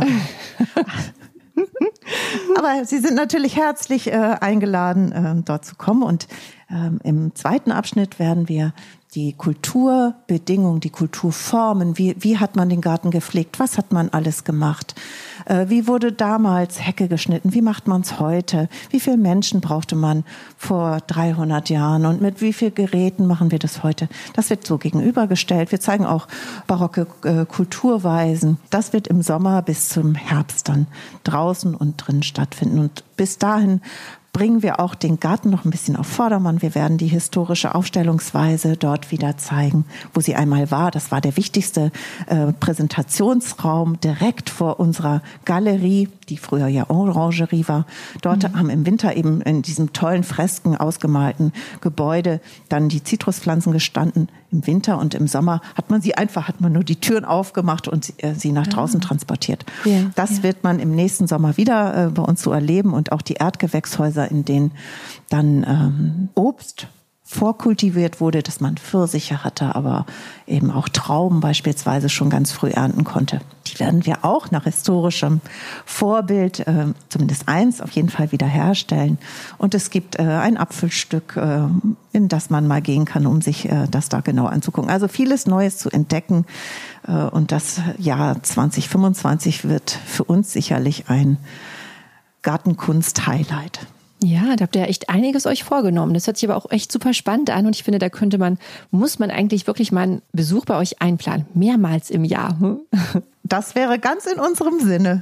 Aber Sie sind natürlich herzlich äh, eingeladen, äh, dort zu kommen. Und ähm, im zweiten Abschnitt werden wir die Kulturbedingungen, die Kulturformen, wie, wie hat man den Garten gepflegt, was hat man alles gemacht, äh, wie wurde damals Hecke geschnitten, wie macht man es heute, wie viele Menschen brauchte man vor dreihundert Jahren und mit wie vielen Geräten machen wir das heute. Das wird so gegenübergestellt. Wir zeigen auch barocke äh, Kulturweisen. Das wird im Sommer bis zum Herbst dann draußen und drin stattfinden. Und bis dahin bringen wir auch den Garten noch ein bisschen auf Vordermann. Wir werden die historische Aufstellungsweise dort wieder zeigen, wo sie einmal war. Das war der wichtigste äh, Präsentationsraum direkt vor unserer Galerie, die früher ja Orangerie war. Dort mhm. haben im Winter eben in diesem tollen Fresken ausgemalten Gebäude dann die Zitruspflanzen gestanden. Im Winter und im Sommer hat man sie einfach, hat man nur die Türen aufgemacht und sie, äh, sie nach draußen ja. transportiert. Ja, das ja. wird man im nächsten Sommer wieder äh, bei uns so erleben und auch die Erdgewächshäuser, in denen dann ähm, Obst vorkultiviert wurde, dass man Pfirsiche hatte, aber eben auch Trauben beispielsweise schon ganz früh ernten konnte. Die werden wir auch nach historischem Vorbild, äh, zumindest eins, auf jeden Fall wieder herstellen. Und es gibt äh, ein Apfelstück, äh, in das man mal gehen kann, um sich äh, das da genau anzugucken. Also vieles Neues zu entdecken. Äh, und das Jahr zwanzig fünfundzwanzig wird für uns sicherlich ein Gartenkunst-Highlight. Ja, da habt ihr ja echt einiges euch vorgenommen. Das hört sich aber auch echt super spannend an und ich finde, da könnte man, muss man eigentlich wirklich mal einen Besuch bei euch einplanen. Mehrmals im Jahr. Das wäre ganz in unserem Sinne.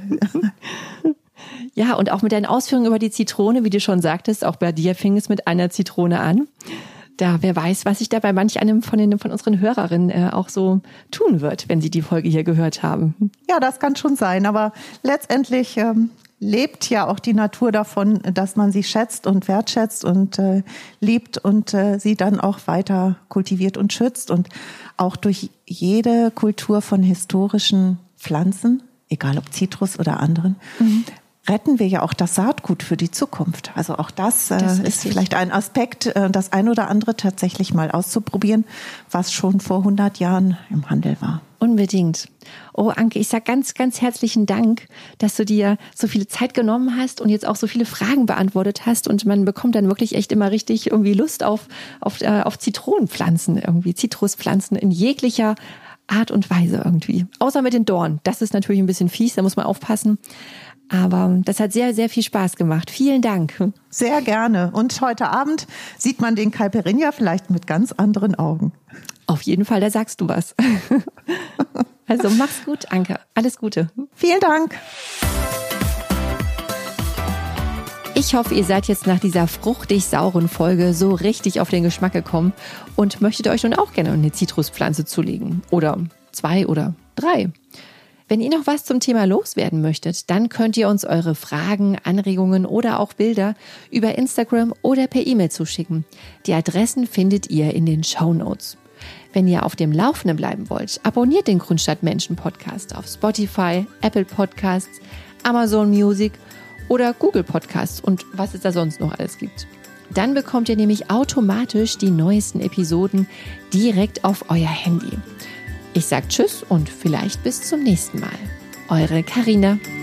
Ja, und auch mit deinen Ausführungen über die Zitrone, wie du schon sagtest, auch bei dir fing es mit einer Zitrone an. Da, wer weiß, was sich da bei manch einem von den, von unseren Hörerinnen äh, auch so tun wird, wenn sie die Folge hier gehört haben. Ja, das kann schon sein, aber letztendlich ähm, lebt ja auch die Natur davon, dass man sie schätzt und wertschätzt und äh, liebt und äh, sie dann auch weiter kultiviert und schützt. Und auch durch jede Kultur von historischen Pflanzen, egal ob Zitrus oder anderen, mhm. retten wir ja auch das Saatgut für die Zukunft. Also auch das, äh, das ist, ist vielleicht ein Aspekt, äh, das ein oder andere tatsächlich mal auszuprobieren, was schon vor hundert Jahren im Handel war. Unbedingt. Oh, Anke, ich sag ganz, ganz herzlichen Dank, dass du dir so viele Zeit genommen hast und jetzt auch so viele Fragen beantwortet hast. Und man bekommt dann wirklich echt immer richtig irgendwie Lust auf, auf, äh, auf Zitronenpflanzen, irgendwie Zitruspflanzen in jeglicher Art und Weise irgendwie. Außer mit den Dornen. Das ist natürlich ein bisschen fies, da muss man aufpassen. Aber das hat sehr, sehr viel Spaß gemacht. Vielen Dank. Sehr gerne. Und heute Abend sieht man den Caipirinha vielleicht mit ganz anderen Augen. Auf jeden Fall, da sagst du was. Also mach's gut, Anke. Alles Gute. Vielen Dank. Ich hoffe, ihr seid jetzt nach dieser fruchtig sauren Folge so richtig auf den Geschmack gekommen und möchtet euch nun auch gerne eine Zitruspflanze zulegen. Oder zwei oder drei. Wenn ihr noch was zum Thema loswerden möchtet, dann könnt ihr uns eure Fragen, Anregungen oder auch Bilder über Instagram oder per E-Mail zuschicken. Die Adressen findet ihr in den Shownotes. Wenn ihr auf dem Laufenden bleiben wollt, abonniert den Grundstadtmenschen-Podcast auf Spotify, Apple Podcasts, Amazon Music oder Google Podcasts und was es da sonst noch alles gibt. Dann bekommt ihr nämlich automatisch die neuesten Episoden direkt auf euer Handy. Ich sag Tschüss und vielleicht bis zum nächsten Mal. Eure Carina.